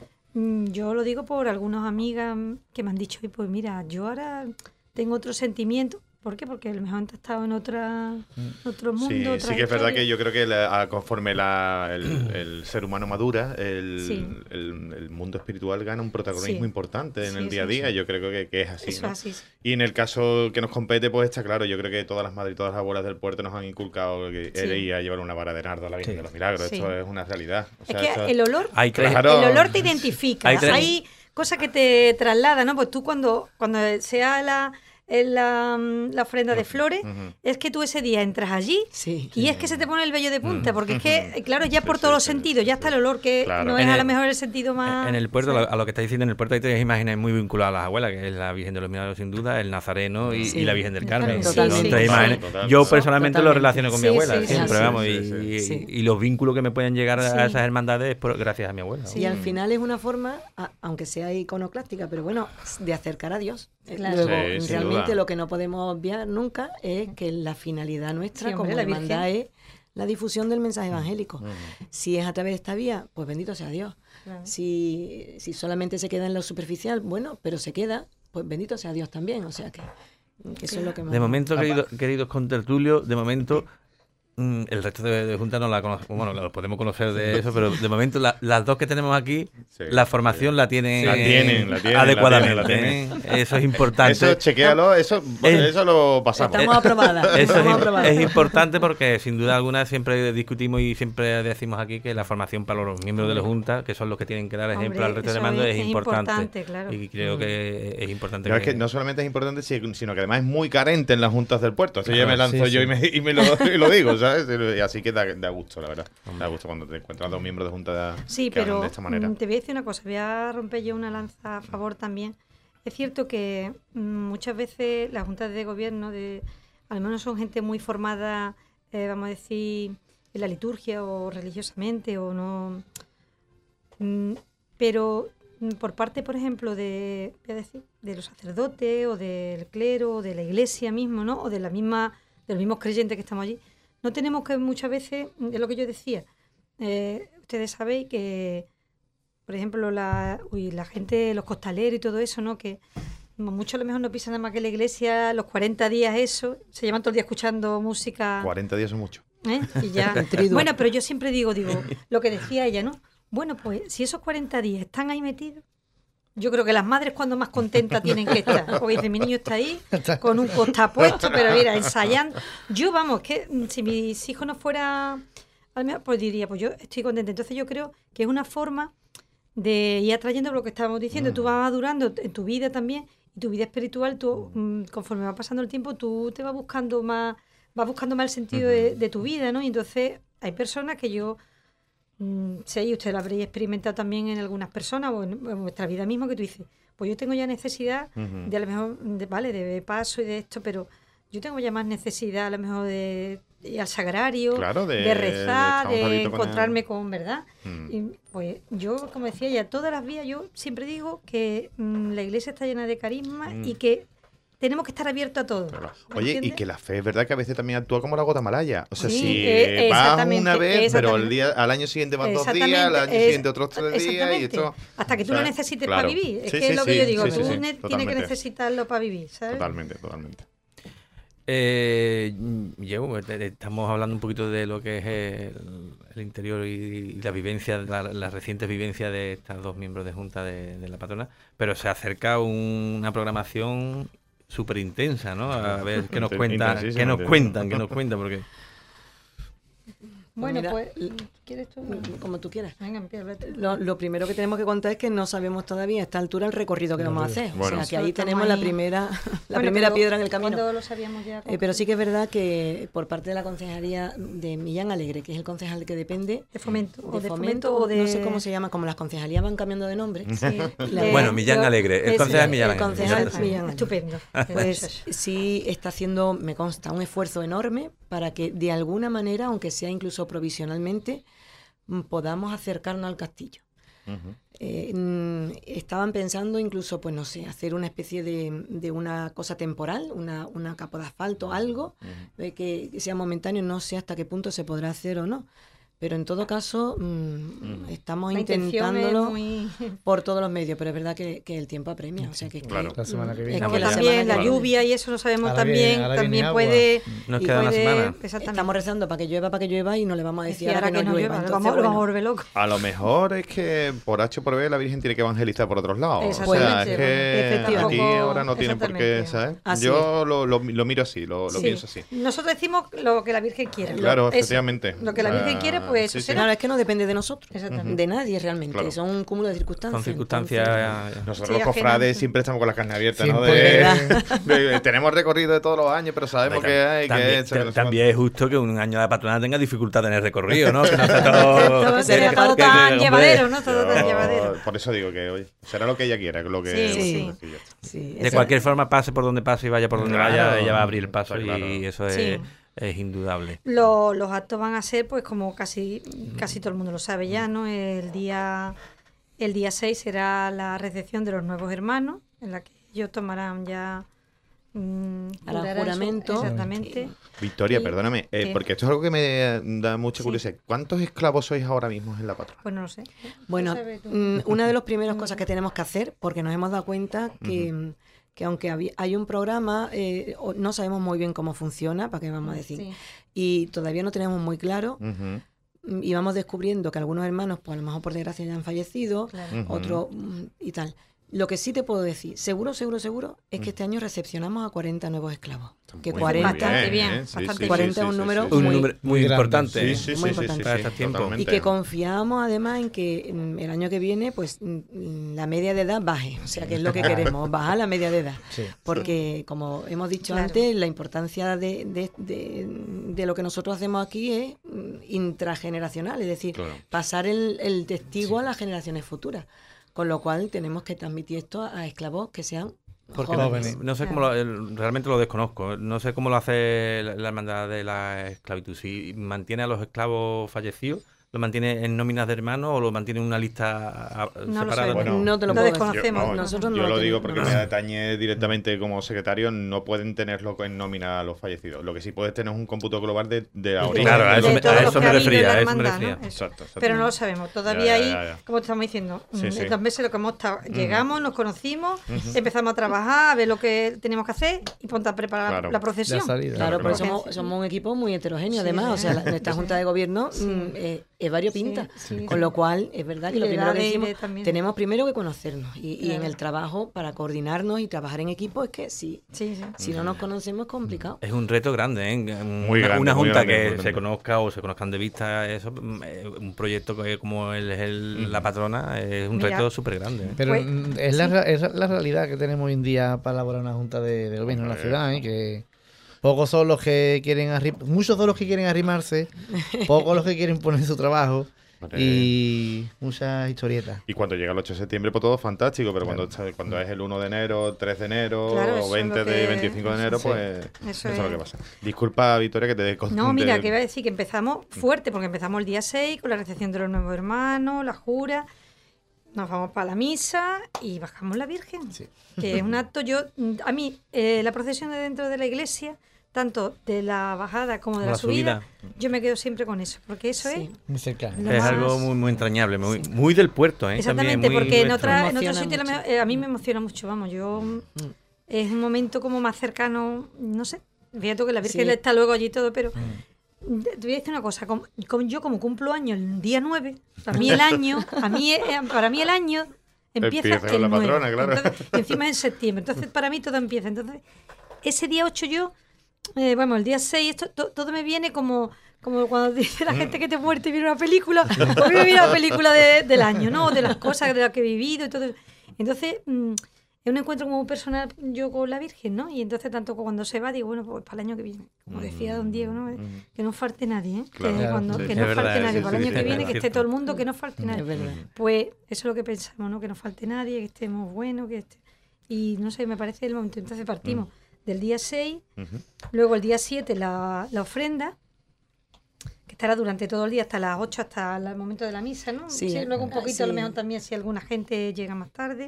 mm, yo lo digo por algunas amigas que me han dicho, "Oye, pues mira, yo ahora tengo otro sentimiento". ¿Por qué? Porque a lo mejor antes estaba en otra, otro mundo, Sí, otra sí que es verdad historia. que yo creo que la- a- conforme la- el, el ser humano madura, el, Sí. el- el mundo espiritual gana un protagonismo Sí. importante en Sí, el sí, día a día. sí. Yo creo que, que es así, Eso ¿no? es así. sí. Y en el caso que nos compete, pues está claro. Yo creo que todas las madres y todas las abuelas del puerto nos han inculcado que Sí. él iba a llevar una vara de nardo a la Virgen Sí. de los Milagros. Sí. Esto es una realidad. O Es sea, que esto- el olor Hay tres- Claro. El olor te identifica. Hay Hay, tres- cosas que te trasladan, ¿no? Pues tú cuando, cuando sea la, en la, mm, la ofrenda de flores, Ujú. es que tú ese día entras allí Sí. y es que se te pone el vello de punta, porque es que, claro, ya Sí, por sí, todos los sí, sentidos, sí, ya sí. está el olor, que Claro. no es En a el- lo mejor el sentido más... En el puerto, ¿sabes? a a lo que está diciendo, en el puerto hay tres imágenes muy vinculadas a las abuelas, que es la Virgen de los Milagros sin duda, el Nazareno y, Sí. y la Virgen del Carmen. Sí, Son sí, tres sí. imágenes. Total, Yo total. personalmente lo Totalmente. relaciono con mi Sí, abuela, sí, siempre, sí, vamos, sí, y, sí, y- sí. y los vínculos que me pueden llegar a Sí. esas hermandades es por, gracias a mi abuela. Sí. Y al final es una forma, a- aunque sea iconoclástica, pero bueno, de acercar a Dios. Eh, Claro. Luego, Sí, sin realmente duda. lo que no podemos obviar nunca es que la finalidad nuestra Sí, hombre, como la hermandad Virgen. es la difusión del mensaje evangélico. Si es a través de esta vía, pues bendito sea Dios. Claro. Si, si solamente se queda en lo superficial, bueno, pero se queda, pues bendito sea Dios también. O sea que, que eso es lo que más... De momento, querido- queridos contertulios, de momento mm, el resto de, de Junta no la conocemos, bueno, lo podemos conocer de eso, pero de momento la- las dos que tenemos aquí, Sí, la formación la tienen, La tienen, la tienen, adecuadamente. la tienen, la ¿eh? Eso es importante. Eso, chequéalo, eso, Eh, eso lo pasamos. Estamos aprobadas. Eso estamos es, aprobadas. es importante porque sin duda alguna siempre discutimos y siempre decimos aquí que la formación para los miembros de la Junta, que son los que tienen que dar ejemplo Hombre, al resto de eso mando, es- es, es importante. importante, claro. Y creo que es importante. Pero es que no solamente es importante, si- sino que además es muy carente en las juntas del puerto. Así ya Claro, me lanzo sí, yo sí. Y, me, y, me lo, y lo digo, ¿sabes? Y así que da, da gusto, la verdad. Da gusto cuando te encuentras dos miembros de junta Sí, que hablan pero de esta manera. mm, te voy a decir una cosa, voy a romper yo una lanza a favor también. Es cierto que mm, muchas veces las juntas de gobierno, de, al menos son gente muy formada, eh, vamos a decir, en la liturgia o religiosamente, o no. Mm, pero mm, por parte, por ejemplo, de, voy a decir, de los sacerdotes o del clero o de la iglesia mismo, ¿no? O de la misma, de los mismos creyentes que estamos allí, no tenemos que muchas veces, es lo que yo decía, eh, ustedes sabéis que, por ejemplo, la, uy, la gente, los costaleros y todo eso, ¿no? Que muchos a lo mejor no piensan nada más que la iglesia, los cuarenta días eso, se llevan todo el día escuchando música. cuarenta días son mucho. ¿eh? Y ya. Bueno, pero yo siempre digo, digo, lo que decía ella, ¿no? Bueno, pues si esos cuarenta días están ahí metidos, yo creo que las madres cuando más contentas tienen que estar. Porque dice, mi niño está ahí con un costa puesto, pero mira, ensayando. Yo, vamos, que mm, si mis hijos no fueran, al menos, pues diría, pues yo estoy contenta. Entonces yo creo que es una forma de ir atrayendo lo que estábamos diciendo. Tú vas madurando en tu vida también, y tu vida espiritual, tú, mm, conforme va pasando el tiempo, tú te vas buscando más, vas buscando más el sentido de, de tu vida, ¿no? Y entonces hay personas que yo... Mm, sí, y usted lo habréis experimentado también en algunas personas o en, en vuestra vida mismo, que tú dices, pues yo tengo ya necesidad Ujú. de a lo mejor, de, vale, de paso y de esto, pero yo tengo ya más necesidad a lo mejor de ir al sagrario, Claro, de- de rezar, de estar un de ratito con encontrarme él. con, ¿verdad? Mm. Y pues yo, como decía ya, todas las vías, yo siempre digo que mm, la iglesia está llena de carisma Mm. y que tenemos que estar abiertos a todo. Claro. ¿Me Oye, y entiendes? que la fe es verdad que a veces también actúa como la gota malaya. O sea, Sí, si eh, vas exactamente, una vez, pero exactamente. el día, al año siguiente van dos Exactamente, días, al año es- siguiente otros tres días y exactamente. esto... Hasta que tú o sea, lo necesites claro. para vivir. Es Sí, que sí, es lo que sí, yo digo, sí, sí, tú sí, ne- tienes que totalmente. necesitarlo para vivir, ¿sabes? Totalmente, totalmente. Eh, yo, eh, estamos hablando un poquito de lo que es el, el interior y, y la vivencia, la, la reciente vivencia de estos dos miembros de Junta de, de la Patrona, pero se acerca un- una programación súper intensa, ¿no? A ver qué nos cuentan, Intensísima, qué nos intensísima. cuentan, qué nos cuentan, porque Bueno, Mira, pues, l- ¿quieres tú? Como tú quieras. Venga, empieza, vete. Lo, lo primero que tenemos que contar es que no sabemos todavía a esta altura el recorrido que vamos a hacer. Bueno. O sea, que Solo ahí estamos tenemos la ahí. primera, la Bueno, primera pero piedra en el camino. ¿cuándo lo sabíamos ya? Eh, pero sí que es verdad que por parte de la concejalía de Millán Alegre, que es el concejal que depende De fomento. de o de fomento, fomento o de... no sé cómo se llama, como las concejalías van cambiando de nombre. Sí, La- de- Bueno, Millán yo- Alegre, el Ese, concejal Millán el Alegre. concejal Exacto. Millán Alegre. Estupendo. Pues sí está haciendo, me consta, un esfuerzo enorme para que de alguna manera, aunque sea incluso provisionalmente, mm, podamos acercarnos al castillo. Ujú. Eh, mm, estaban pensando incluso, pues no sé, hacer una especie de, de una cosa temporal, una, una capa de asfalto, algo eh, que, que sea momentáneo, no sé hasta qué punto se podrá hacer o no. Pero en todo caso, mm, estamos La intención es intentándolo muy... por todos los medios, pero es verdad que, que el tiempo apremia. O sea, que, es que, Claro. La semana que viene. es Ah, que bueno. la También semana la que viene. lluvia y eso lo sabemos Ahora también. viene- ahora también viene agua. puede... Nos y queda una puede- semana. Exactamente. Estamos rezando para que llueva, para que llueva y no le vamos a decir Y ahora que no llueva. lo Entonces, vamos, lo bueno, vamos a volver loco. A lo mejor es que por H o por B la Virgen tiene que evangelizar por otros lados. O sea, Exactamente. es que Efectivamente. aquí ahora no tiene por qué, Exactamente. ¿sabes? Así Yo lo, lo, lo miro así, lo, lo Sí. pienso así. Nosotros decimos lo que la Virgen quiere. Claro, Eso. efectivamente. Lo que la O sea, Virgen quiere, pues sí, eso sí. será. Claro, es que no depende de nosotros, Exactamente. de nadie realmente. Claro. Son un cúmulo de circunstancias. Son circunstancias... Entonces, Nosotros Sí, los ajeno, cofrades sí. siempre estamos con la carne abierta, Sí, ¿no? pues, De, de- tenemos recorrido de todos los años, pero sabemos que hay, que también, hecho, que no sé también es justo que un año de patrona tenga dificultad en el recorrido, ¿no? Que no sea todo... Todo que- sería que- todo que- tan hombre, llevadero, ¿no? Todo tan Yo, llevadero. por eso digo que, oye, será lo que ella quiera, lo que... Sí, sí. que ya está. sí, De eso- cualquier forma, pase por donde pase y vaya por donde Claro. vaya, ella va a abrir el paso Está claro. y eso es, Sí. es indudable. Lo- los actos van a ser, pues como casi casi todo el mundo lo sabe ya, ¿no? El día el día seis será la recepción de los nuevos hermanos, en la que ellos tomarán ya mm, Harán jurarán su- juramento. exactamente. Victoria, Y- perdóname, eh, ¿qué? porque esto es algo que me da mucha Sí. curiosidad. ¿Cuántos esclavos sois ahora mismo en la patrona? Pues no lo sé. Bueno, Lo sabes tú. mm, una de las primeras cosas que tenemos que hacer, porque nos hemos dado cuenta que, mm, que aunque había- hay un programa, eh, o- no sabemos muy bien cómo funciona, para qué vamos a decir, Sí. y todavía no tenemos muy claro, Ujú. mm, y vamos descubriendo que algunos hermanos, pues a lo mejor por desgracia ya han fallecido, Claro. Ujú. otros mm, y tal. Lo que sí te puedo decir, seguro, seguro, seguro, es que este año recepcionamos a cuarenta nuevos esclavos. Que Muy cuarenta, Bastante bien, ¿eh? Sí, bastante sí, cuarenta sí, es un sí, número sí, Un sí. muy- número muy muy grande. importante. Sí, ¿eh? sí, muy sí, sí, importante. sí, Para sí, estos tiempos. totalmente. Y que confiamos además en que mm, el año que viene, pues mm, la media de edad baje. O sea, que es lo que queremos, bajar la media de edad. Sí. Porque, como hemos dicho Claro. antes, la importancia de, de- de- de lo que nosotros hacemos aquí es mm, intrageneracional, es decir, Claro. pasar el, el testigo a las generaciones futuras. Con lo cual tenemos que transmitir esto a, a esclavos que sean Porque jóvenes. no, no sé cómo lo, el- realmente lo desconozco. No sé cómo lo hace la, la hermandad de la esclavitud. Si mantiene a los esclavos fallecidos, lo mantiene en nóminas de hermanos o lo mantiene en una lista a- No lo separada. sé. Bueno, no te lo, lo puedo desconocemos. decir. Yo, vamos, Nosotros no yo lo lo digo tenemos, porque no lo me sé. atañe directamente como secretario, no pueden tenerlo en nómina a los fallecidos. Lo que sí puedes tener es un cómputo global de, de la origen. Claro, a eso De me- todos a los eso que me ha habido en refería, la a eso me hermandad, refería. ¿no? Eso. Exacto, exacto. Pero no lo sabemos. Todavía Ya, ya, ahí, ya, ya. como te estamos diciendo, Sí, mm, sí. estos meses lo que hemos estado, llegamos, nos conocimos, empezamos a trabajar, a ver lo que teníamos que hacer y ponte a preparar Claro. la procesión. La salida. Claro, Claro, porque claro. somos, somos un equipo muy heterogéneo, Sí, además. sí. O sea, la- nuestra Junta de Gobierno Sí. mm, eh, es variopinta. Sí, sí, Con sí. lo cual, es verdad que Y lo de primero que edades y decimos, de también. tenemos primero que conocernos. Y, y en Claro. el trabajo, para coordinarnos y trabajar en equipo, es que si, Sí, sí. si no nos conocemos es complicado. Es un reto grande, ¿eh? Muy una, grande, una muy junta grande, muy que grande. se conozca o se conozcan de vista, eso, mm, eh, un proyecto que como el, el- la patrona es un Mira. reto súper grande. ¿eh? Pero Pues, mm, es, la, ra- es la realidad que tenemos hoy en día para elaborar una junta de, de gobierno en la Hombre. ciudad, ¿eh? Que pocos son los que quieren arrim- muchos son los que quieren arrimarse, pocos los que quieren poner su trabajo Hombre. y muchas historietas. Y cuando llega el ocho de septiembre, pues todo fantástico, pero cuando, está- cuando es el uno de enero, tres de enero, Claro, eso o es veinte lo de que- veinticinco de enero, Sí. pues Eso eso es lo es. que pasa. Disculpa, Victoria, que te dé No, mira, que iba a decir que empezamos fuerte, porque empezamos el día seis con la recepción de los nuevos hermanos, la jura. nos vamos para la misa y bajamos la Virgen, Sí. que es un acto, yo, a mí, eh, la procesión de dentro de la iglesia, tanto de la bajada como de La la, subida, subida. yo me quedo siempre con eso, porque eso Sí. Muy cercano. Lo Es más- algo muy, muy entrañable, muy, muy del puerto, ¿eh? es exactamente, También, muy porque en, nuestro. otra, en otro Emociona sitio la mucho. me- eh, a mí me emociona mucho, vamos, yo Mm. es un momento como más cercano, no sé, fíjate que la Virgen Sí. está luego allí y todo, pero Mm. te voy a decir una cosa, como, como yo como cumplo años el día nueve, para mí el año, a mí, eh, para mí el año empieza, Empieza con el la nueve. patrona, claro. Entonces, y encima es en septiembre, entonces para mí todo empieza. Entonces, ese día ocho yo, eh, bueno, el día seis, esto, to- todo me viene como, como cuando dice la gente que te muerte y viene una película, a mí me viene una película de- del año, ¿no? De las cosas de las que he vivido y todo eso. Entonces, mm, es un encuentro como personal yo con la Virgen, ¿no? Y entonces tanto cuando se va, digo, bueno, pues para el año que viene, como decía don Diego, ¿no? Que no falte nadie, ¿eh? Claro. que cuando, Sí, que sí. no Es falte verdad, nadie, sí, para el sí, año sí, que viene, es que esté cierto. todo el mundo, que no falte nadie. Es verdad. Pues eso es lo que pensamos, ¿no? Que no falte nadie, que estemos buenos, que esté... Y no sé, me parece el momento. Entonces partimos del día seis, Ujú. luego el día siete la, la ofrenda, que estará durante todo el día, hasta las ocho, hasta el momento de la misa, ¿no? Sí, luego un ah, poquito, a lo sí. mejor también si alguna gente llega más tarde.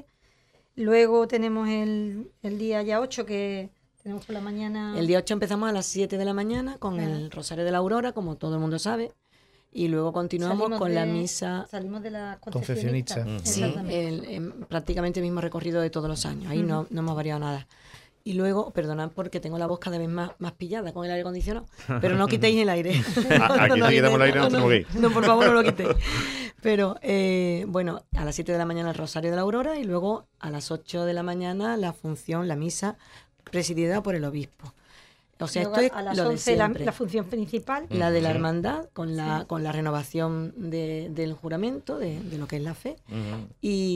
Luego tenemos el, el día ya ocho, que tenemos por la mañana... El día ocho empezamos a las siete de la mañana con Ajá. el Rosario de la Aurora, como todo el mundo sabe, y luego continuamos salimos con de- la misa. Salimos de la Concepcionista. concepcionista. Sí, Exactamente. el, em, prácticamente el mismo recorrido de todos los años. Ahí no, no hemos variado nada. Y luego, perdonad porque tengo la voz cada vez más, más pillada con el aire acondicionado, pero no quitéis el aire. A- aquí te quitamos el aire, no te movéis. No, por favor, no lo quitéis. Pero, eh, bueno, a las siete de la mañana el Rosario de la Aurora y luego a las ocho de la mañana la función, la misa, presidida por el obispo. O sea, Luego esto a es las lo de once la, siempre. la función principal. La de la Ujú. hermandad, con la, con la renovación de- del juramento, de, de lo que es la fe. Ujú.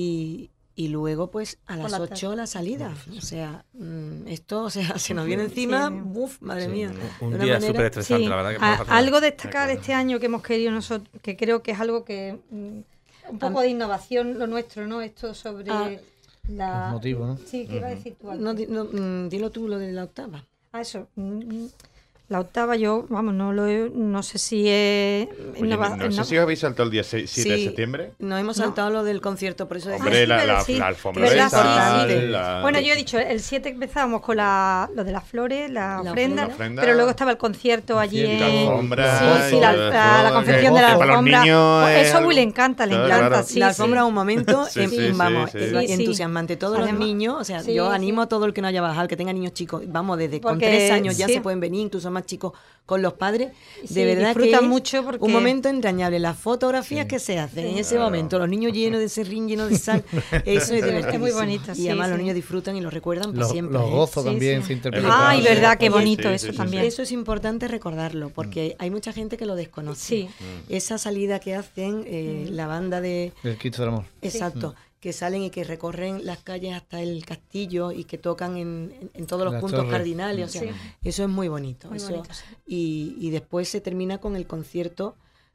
Y, y luego, pues, a Por las la ocho tarde. la salida. O sea, mm, esto, o sea, se nos viene encima, Sí. ¡buf! Madre Sí. mía. Un de una día manera- súper estresante, Sí. la verdad. Que A- no pasa algo nada. destacar este año que hemos querido nosotros, que creo que es algo que mm, un poco de innovación lo nuestro, ¿no? Esto sobre Ah. la... Los motivos, ¿no? Sí, ¿qué iba a decir tú? No, antes? di- no, mm, dilo tú lo de la octava. Ah, eso. mm, La octava yo, vamos, no lo he- no sé si es... Oye, innova- no, sé no- si os habéis saltado el día seis, siete de Sí, septiembre. Nos hemos saltado lo del concierto, por eso decía- Hombre, sí, la, pero la, sí, la alfombra ¿verdad? de Sí, sal, sí. la- Bueno, yo he dicho, el siete empezábamos con la, lo de las flores, la, La ofrenda, ofrenda. ofrenda. pero luego estaba el concierto allí Concierto. en... la alfombra. Sí, sí, la, todo la- eso, la que- confección de la que para los alfombra. niños Pues es eso a algo- Will le encanta, le Claro, encanta. claro. Sí, la sí. alfombra un momento, Sí, em, sí, vamos, sí, eh, sí. Sí, sí. entusiasmante. Todos Además- los niños, o sea, sí, yo sí. animo a todo el que no haya bajado, que tenga niños chicos, vamos, desde con Porque, tres años ya sí. se pueden venir, incluso más chicos con los padres. Sí, De verdad que disfrutan es mucho porque- un momento entrañable. Las fotografías que se hacen en ese Claro. momento, los niños llenos de serrín, llenos de sal, eso es divertido. muy bonito, Y sí, además los sí. niños disfrutan y lo recuerdan por Los, siempre. los ¿eh? gozos Sí, también sí. se interpretan. Ay, verdad, qué Sí, bonito sí, eso sí, sí, también. Eso es importante recordarlo, porque hay mucha gente que lo desconoce. Sí. Esa salida que hacen, eh, la banda de... El Cristo del Amor. Exacto, que salen y que recorren las calles hasta el castillo y que tocan en, en- en todos los Las puntos torres. cardinales. O sea, Sí. eso es muy bonito. Muy eso- bonito, sí. y, y después se termina con el concierto.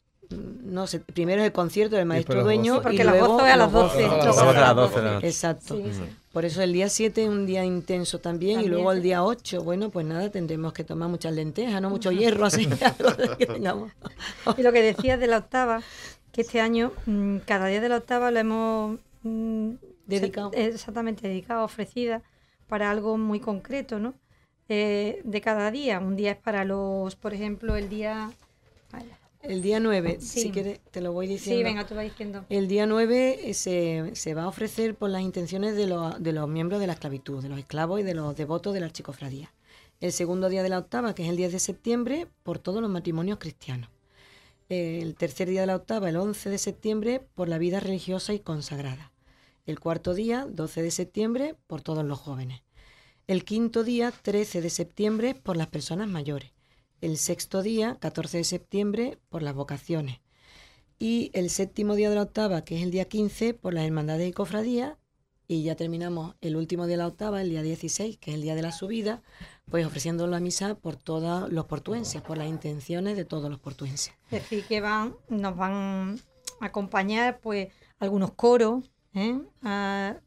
mm, No sé, primero es el concierto del maestro después los dueño gozos. Porque y los luego gozos es a las los doce. gozos. Los gozos a las doce de la noche. Exacto. Sí, sí. Por eso el día siete es un día intenso también, También, y luego el sí. día ocho, bueno, pues nada, tendremos que tomar muchas lentejas, no mucho hierro, así algo de que tengamos. Y lo que decías de la octava, que este año mm, cada día de la octava lo hemos mm, Dedicado. se- exactamente dedicado, ofrecida para algo muy concreto, ¿no? Eh, de cada día. Un día es para los, por ejemplo, el día... Ay, El día nueve, Sí. si quieres, te lo voy diciendo. sí, venga, tú vas diciendo. El día nueve eh, se, se va a ofrecer por las intenciones de los, de los miembros de la esclavitud, de los esclavos y de los devotos de la archicofradía. El segundo día de la octava, que es el diez de septiembre, por todos los matrimonios cristianos. El tercer día de la octava, el once de septiembre, por la vida religiosa y consagrada. El cuarto día, doce de septiembre, por todos los jóvenes. El quinto día, trece de septiembre, por las personas mayores. El sexto día, catorce de septiembre, por las vocaciones. Y el séptimo día de la octava, que es el día quince, por las hermandades y cofradías. Y ya terminamos el último día de la octava, el día dieciséis, que es el día de la subida, pues ofreciendo la misa por todos los portuenses, por las intenciones de todos los portuenses. Es decir, que van, nos van a acompañar pues algunos coros, ¿eh? A-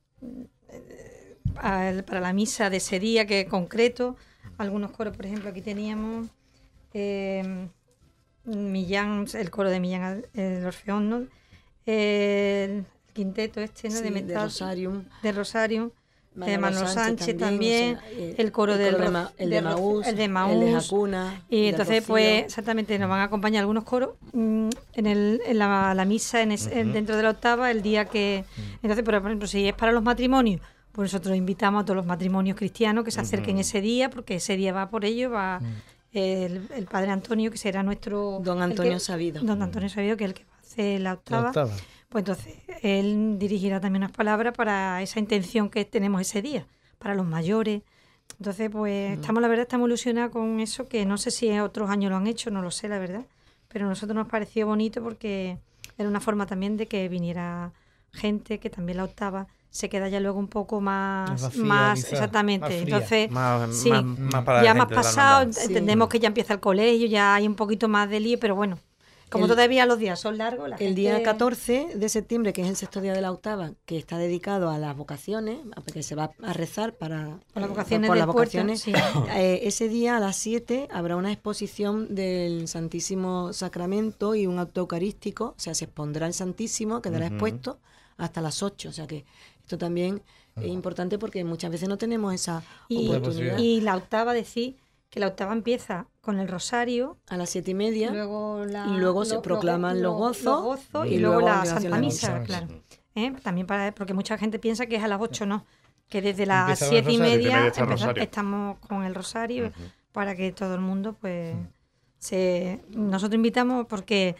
a- para la misa de ese día que es concreto. Algunos coros, por ejemplo, aquí teníamos eh, Millán, el coro de Millán, el Orfeón, ¿no? El quinteto este, ¿no? Sí, de de metal, Rosarium. de Rosarium, de Manolo Manolo Sánchez, también, o sea, eh, el coro del de, Ro- Ma- el de de Ro- Maús, el de el de Maús. Jacuna, Y de entonces, Rocío. pues, exactamente, nos van a acompañar algunos coros mm, en, el, en la, la misa en es- en- dentro de la octava, el día que... Entonces, por ejemplo, si es para los matrimonios, pues nosotros invitamos a todos los matrimonios cristianos que se acerquen ese día, porque ese día va por ello, va el, el padre Antonio, que será nuestro... Don el Antonio que- Sabido. Don Antonio Sabido, que es el que va a hacer la octava. La octava. Pues entonces, él dirigirá también unas palabras para esa intención que tenemos ese día, para los mayores. Entonces, pues estamos, la verdad, estamos ilusionados con eso, que no sé si otros años lo han hecho, no lo sé, la verdad, pero a nosotros nos pareció bonito porque era una forma también de que viniera gente que también la octava se queda ya luego un poco más, Más vacía, más quizá, exactamente. más fría. Entonces, Más, sí, más, más para ya la más gente de la pasado, hermandad. entendemos que ya empieza el colegio, ya hay un poquito más de lío, pero bueno, como El- todavía los días son largos, la El día gente- catorce de septiembre, que es el sexto día de la octava, que está dedicado a las vocaciones, a- porque se va a rezar para Por las eh, vocaciones por del las puerto, vocaciones, sí. eh, ese día a las siete habrá una exposición del Santísimo Sacramento y un acto eucarístico, o sea, se expondrá el Santísimo, quedará Ujú. expuesto hasta las ocho, o sea que esto también es importante porque muchas veces no tenemos esa Y, oportunidad. y la octava, decir que la octava empieza con el rosario, A las siete y media, luego, la- y luego se lo- proclaman lo- los gozos, los gozos y, y luego luego la la oración Santa de la Misa, misa. claro. ¿Eh? También para, porque mucha gente piensa que es a las ocho, no. Que desde las Empieza con el siete y rosario. media Siete y media está el empeza- rosario. estamos con el rosario Ujú. para que todo el mundo, pues, se nosotros invitamos porque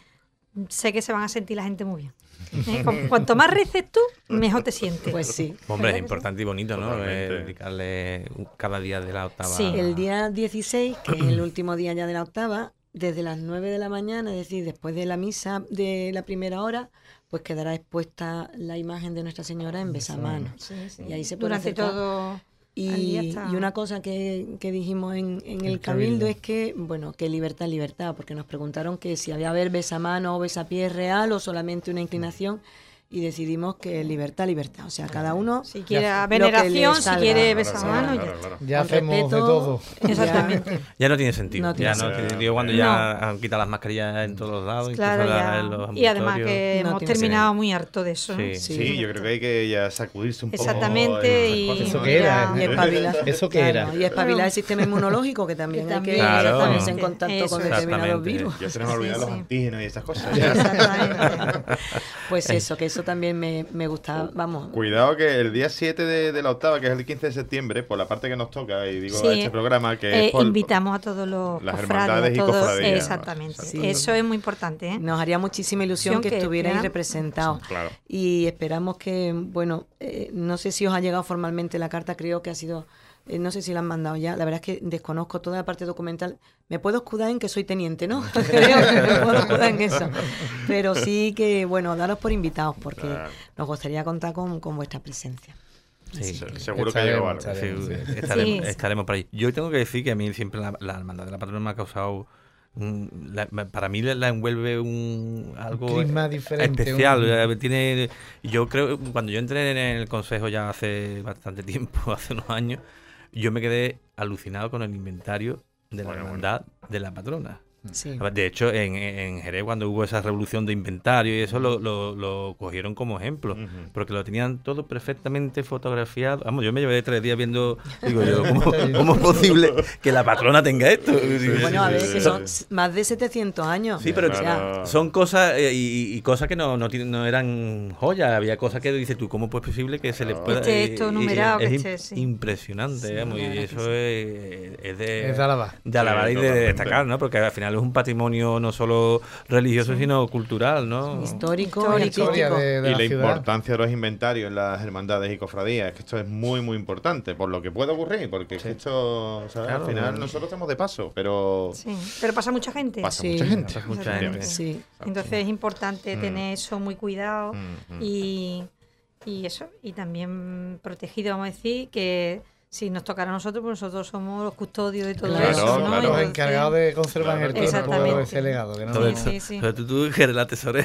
sé que se van a sentir la gente muy bien. ¿Eh? Cu- Cuanto más reces tú, mejor te sientes. pues sí. Hombre, ¿Verdad es que sí? importante y bonito, ¿no? Totalmente. Eh, dedicarle un- cada día de la octava. Sí. El día dieciséis, que es el último día ya de la octava, desde las nueve de la mañana, es decir, después de la misa de la primera hora, pues quedará expuesta la imagen de Nuestra Señora en besamano. Sí, sí. Y ahí se puede Durante acercar. todo el día Y, está- y una cosa que, que dijimos en, en el, El cabildo cabildo. es que, bueno, que libertad es libertad, porque nos preguntaron que si había haber besamano o besapié real o solamente una inclinación, y decidimos que libertad, libertad. O sea, cada uno... Si quiere Ya- lo que veneración, le si salga. quiere Claro, besamano, claro, ya claro. está. Ya Con hacemos de respeto, todo. ya- Exactamente. Ya no tiene sentido. No tiene ya no, sentido. digo, cuando No. ya han quitado las mascarillas en todos los lados, Claro, incluso ya. en los Y además ambulatorios. que No hemos tiene terminado muy harto de eso. ¿no? Sí. Sí. Sí, yo creo que hay que ya sacudirse un poco. Exactamente, esas y- cosas, ¿Eso ¿no? qué era? Y espabilar. ¿Eso qué Claro, era? y espabilar el sistema inmunológico, que también Que hay que también, Claro. ponerse en contacto Eso con es. determinados Exactamente. virus. Ya se nos ha olvidado Sí, los sí. antígenos y esas cosas. Exactamente. Pues eso, que eso también me, me gusta, vamos. Cuidado que el día siete de, de la octava, que es el quince de septiembre, por la parte que nos toca, y digo Sí, a este programa, que Eh, es por, invitamos a todos los las cofrades, hermandades a y todos, cofradías. exactamente. Sí. Eso es muy importante, ¿eh? Nos haría muchísima ilusión Ilusión que, que estuvierais vean- representados. Claro. Y esperamos que, bueno, eh, no sé si os ha llegado formalmente la carta, creo que ha sido, eh, no sé si la han mandado ya, la verdad es que desconozco toda la parte documental. Me puedo escudar en que soy teniente, ¿no? Creo que me puedo escudar en eso. Pero sí que, bueno, daros por invitados, porque Claro. nos gustaría contar con, con vuestra presencia. Sí. Se- Seguro que Estaremos, llegó algo. estaremos. Sí, sí. estaremos, Sí. estaremos por ahí. Yo tengo que decir que a mí siempre la, la hermandad de la patrona me ha causado mm, la- para mí la, la envuelve un algo clima diferente, especial. un- eh, Tiene, yo creo cuando yo entré en el consejo ya hace bastante tiempo, hace unos años, yo me quedé alucinado con el inventario de la Bueno, hermandad de la patrona. Sí. De hecho, en, en Jerez, cuando hubo esa revolución de inventario y eso, lo, lo, lo cogieron como ejemplo, Ujú. porque lo tenían todo perfectamente fotografiado. Vamos, yo me llevé tres días viendo, digo yo, ¿cómo, cómo es posible que la patrona tenga esto? Bueno, a ver, sí, que sí. son más de setecientos años. Sí, pero o sea, Claro. son cosas eh, y, y cosas que no, no, tienen- no eran joyas. Había cosas que dices tú, ¿cómo pues es posible que se les pueda...? Esté esto y- y- numerado, es que im- esté, sí. impresionante, Sí, digamos, la y verdad que eso sí. es, es de... Es de alabar. de alabar Sí, y de totalmente. destacar, ¿no? Porque al final es un patrimonio no solo religioso, sino cultural, ¿no? histórico, Histórico. y Historia artístico. de, de Y la la ciudad. importancia de los inventarios en las hermandades y cofradías, es que esto es muy, muy importante, por lo que puede ocurrir, porque es que esto, ¿sabes? Claro, Al final claro. nosotros estamos de paso, pero Sí, pero pasa mucha gente. pasa Sí. mucha gente. Pasa mucha Exactamente. gente. Sí. Entonces es importante Mm. tener eso muy cuidado Mm, mm. y, y eso, y también protegido, vamos a decir, que si nos tocara a nosotros, pues nosotros somos los custodios de todo Claro, eso, ¿no? claro. Los Entonces- encargados de conservar en el Claro. tiempo Exactamente. ese legado. Que no Todo Sí, esto. sí, sí. Pero tú, tú que eres la tesorera.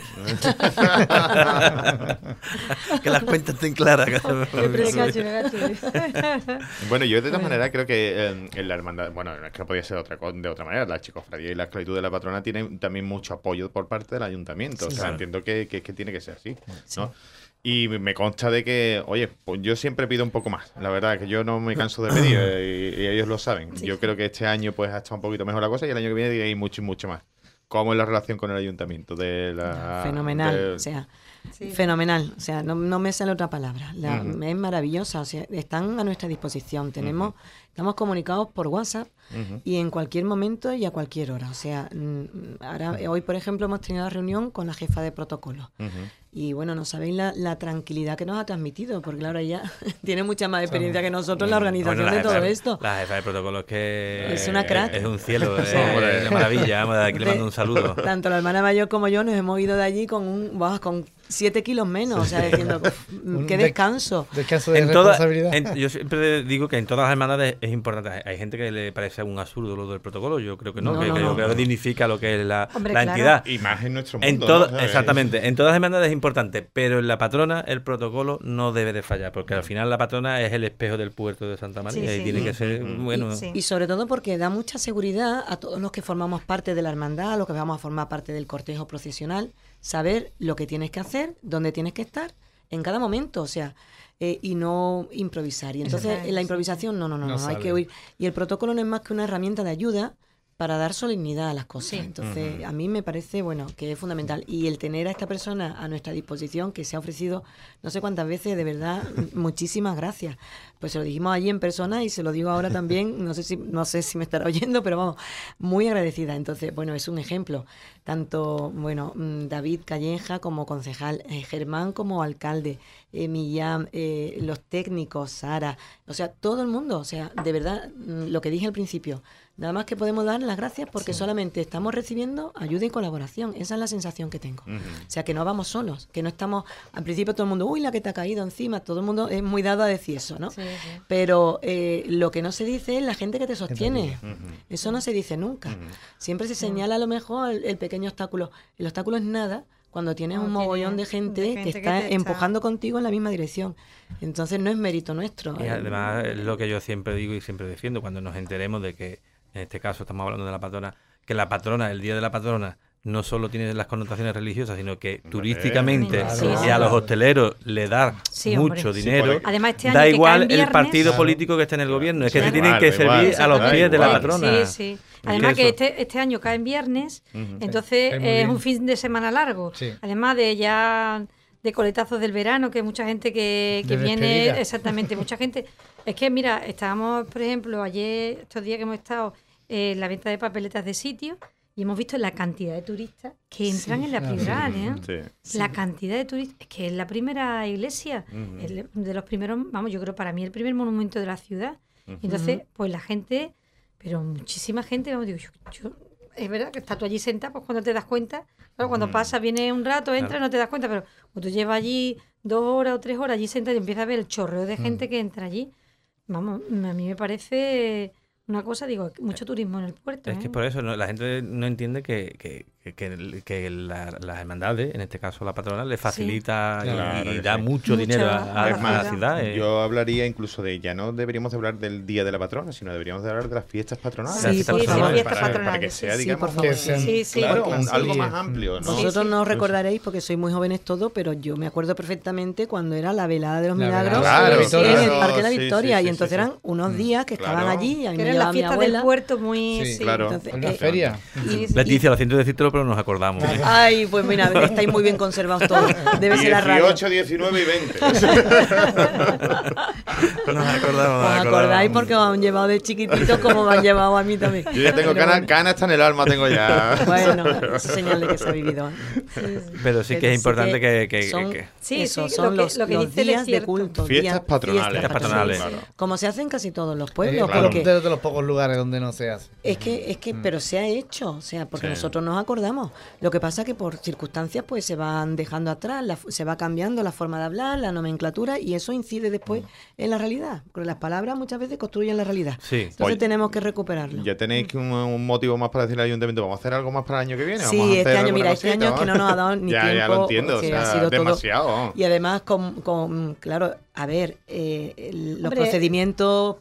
Que las cuentas estén claras. Me cacho, me cacho. Bueno, yo de todas maneras creo que eh, en la hermandad, bueno, no es que no podía ser otra, co- de otra manera, la chicofradía y la esclavitud de la patrona tienen también mucho apoyo por parte del ayuntamiento, o sea, Claro. entiendo que, que, que tiene que ser así, ¿no? Y me consta de que, oye, pues yo siempre pido un poco más. La verdad que yo no me canso de pedir y, y ellos lo saben. Sí, yo sí. creo que este año pues ha estado un poquito mejor la cosa y el año que viene diréis mucho y mucho más. ¿Cómo es la relación con el ayuntamiento? De la, Fenomenal, de- o sea, Sí. fenomenal, o sea, no, no me sale otra palabra. La- Ujú. Es maravillosa, o sea, están a nuestra disposición. Tenemos, estamos comunicados por WhatsApp Ujú. y en cualquier momento y a cualquier hora. O sea, mm, ahora hoy por ejemplo hemos tenido la reunión con la jefa de protocolo. Ujú. Y bueno, no sabéis la, la tranquilidad que nos ha transmitido, porque claro, ella tiene mucha más experiencia que nosotros en la organización Bueno, la de todo jefa- esto. La jefa de protocolo es que... Es una crack. Es un cielo, es, Hombre. es una maravilla. Vamos, de aquí le De- mando un saludo. Tanto la hermana mayor como yo nos hemos ido de allí con un, buah, con siete kilos menos, o sea, diciendo, "Uf, Un qué de- descanso. Descanso de En toda- responsabilidad. en- yo siempre digo que en todas las hermandades es importante. Hay, hay gente que le parece un absurdo lo del protocolo. Yo creo que no, No, que, no, que no. yo creo que dignifica lo que es la, Hombre, la claro. entidad. Y más en nuestro mundo. En todo, ¿no? ¿Sabes? exactamente, en todas las hermandades es importante, pero en la patrona el protocolo no debe de fallar, porque al final la patrona es el espejo del puerto de Santa María Sí, y sí. tiene que ser, Ujú. bueno, Y- sí. Y sobre todo porque da mucha seguridad a todos los que formamos parte de la hermandad, a los que vamos a formar parte del cortejo procesional, saber lo que tienes que hacer, dónde tienes que estar en cada momento, o sea, eh, y no improvisar. Y entonces Exactamente, en la sí, improvisación no, no, no, No no, hay sale. que huir. Y el protocolo no es más que una herramienta de ayuda para dar solemnidad a las cosas. Sí. Entonces, Ujú. a mí me parece, bueno, que es fundamental. Y el tener a esta persona a nuestra disposición, que se ha ofrecido no sé cuántas veces, de verdad, m- muchísimas gracias. Pues se lo dijimos allí en persona y se lo digo ahora también, no sé si, no sé si me estará oyendo, pero vamos, muy agradecida. Entonces, bueno, es un ejemplo. Tanto, bueno, mm, David Calleja como concejal, eh, Germán como alcalde, eh, Millán, eh, los técnicos, Sara, o sea, todo el mundo, o sea, de verdad, mm, lo que dije al principio, nada más que podemos dar las gracias porque solamente estamos recibiendo ayuda y colaboración. Esa es la sensación que tengo. Ujú. O sea, que no vamos solos, que no estamos, al principio todo el mundo, uy, la que te ha caído encima, todo el mundo es muy dado a decir eso, ¿no? Sí, sí. Pero eh, lo que no se dice es la gente que te sostiene. Ujú. Eso no se dice nunca. Ujú. Siempre se señala a lo mejor el, el pequeño obstáculo. El obstáculo es nada cuando tienes Cuando un mogollón de tienes gente, de que gente que está te está- empujando contigo en la misma dirección. Entonces no es mérito nuestro. y además es lo que yo siempre digo y siempre defiendo, cuando nos enteremos de que, en este caso estamos hablando de la patrona, que la patrona, el día de la patrona, no solo tiene las connotaciones religiosas, sino que turísticamente Claro. y Sí, a los sí. hosteleros le da Sí, mucho hombre. Sí, dinero. porque- Además, este año Da que igual cae el viernes- partido Claro. político que esté en el gobierno, es que Da se tienen igual, que da igual, servir a los da pies de la igual. patrona. Sí, sí. Y Además que eso- este, este año cae en viernes, Ujú. entonces Cae muy es bien. un fin de semana largo. Sí. Además de ya de coletazos del verano, que mucha gente que, que De viene, despedida. exactamente, mucha gente. Es que mira, estábamos, por ejemplo, ayer, estos días que hemos estado en la venta de papeletas de sitio y hemos visto la cantidad de turistas que entran Sí, en la claro. prioral, ¿eh? Sí. La cantidad de turistas, es que es la primera iglesia, Ujú. es le- de los primeros, vamos, yo creo para mí el primer monumento de la ciudad. Ujú. Entonces, pues la gente, pero muchísima gente, vamos, digo, yo, yo- es verdad que estás tú allí sentado, pues cuando te das cuenta, claro, cuando Ujú. pasa, viene un rato, entra, Claro. no te das cuenta, pero cuando tú llevas allí dos horas o tres horas allí sentado y empiezas a ver el chorreo de gente que entra allí, vamos, a mí me parece una cosa, digo, mucho turismo en el puerto. Es que ¿eh? por eso ¿no? la gente no entiende que, que, que, que- que la- las hermandades, en este caso la patrona, le facilita y- Claro y, que da sí. mucho Mucho dinero a, a a- Es a más, la ciudad. eh. yo hablaría incluso de, ya no deberíamos de hablar del Día de la Patrona, sino deberíamos de hablar de las fiestas patronales. Sí, Las por fiestas favor. fiestas para, para que patronales, sea, sí, sí, digamos, por favor. Que sean- Sí, sí, claro, porque- un- algo sí. más amplio, ¿no? Vosotros Sí, no os sí. recordaréis porque sois muy jóvenes todos, pero yo me acuerdo perfectamente cuando era la velada de los La milagros velada de la en Victoria. el Claro, Parque de la sí, Victoria. sí, sí, y entonces sí, eran sí. unos días que Claro. estaban allí. Y a mí Que me era llevaba la mi fiesta abuela. del puerto muy... Sí, sí. claro. Entonces, En la eh, feria. Y- y- Leticia, lo siento decírtelo, pero nos acordamos. ¿eh? Ay, pues mira, estáis muy bien conservados todos. Debe ser la radio. dieciocho, diecinueve y veinte. Nos acordamos, ¿Os acordáis porque os han llevado de chiquititos como me han llevado a mí también? Yo ya tengo Pero canas bueno. cana hasta en el alma, tengo ya. Bueno, eso es señal de que se ha vivido. ¿eh? Pero sí que Pero es importante que, que- son, que- Sí, eso, sí, son lo que- los, lo que los dice él es días de cierto. culto. Fiestas días- patronales. fiestas patronales. Claro. Como se hace en casi todos los Es pueblos. claro. Porque de, de los pocos lugares donde no se hace. es que, es que, pero se ha hecho, o sea, porque Sí. nosotros nos acordamos. Lo que pasa es que por circunstancias, pues se van dejando atrás, la- se va cambiando la forma de hablar, la nomenclatura, y eso incide después en la realidad. Porque las palabras muchas veces construyen la realidad. Sí. Entonces Oye, tenemos que recuperarlo. Ya tenéis que un, un motivo más para decirle al ayuntamiento, vamos a hacer algo más para el año que viene. Sí, Vamos a este hacer año, alguna mira, este cosita, año es que no nos ha dado ni ya, tiempo. Ya lo entiendo, o que sea, ha sido todo- demasiado. Y además, con, con- claro, a ver, eh, el- los Hombre. procedimientos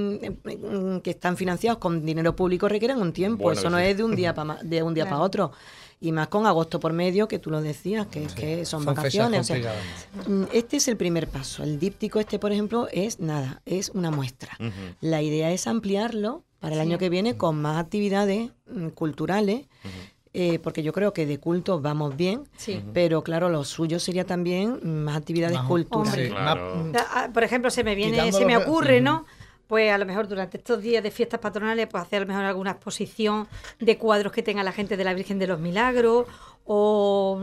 mm, que están financiados con dinero público requieren un tiempo. Bueno, Eso que no sí. es de un día para de un día Claro. para otro. Y más con agosto por medio, que tú lo decías, que, que son, Son vacaciones. O fechas sea, complicadas. mm, este es el primer paso. El díptico este, por ejemplo, es nada, es una muestra. Ujú. La idea es ampliarlo para el Sí. año que viene con más actividades mm, culturales, eh, porque yo creo que de cultos vamos bien, Sí. pero claro, lo suyo sería también más actividades Más- culturales. Hombre. Sí, Claro. más- Ah, Por ejemplo, se me viene, Quitando se me los- ocurre, Ujú. ¿no? Pues a lo mejor durante estos días de fiestas patronales, pues hacer a lo mejor alguna exposición de cuadros que tenga la gente de la Virgen de los Milagros o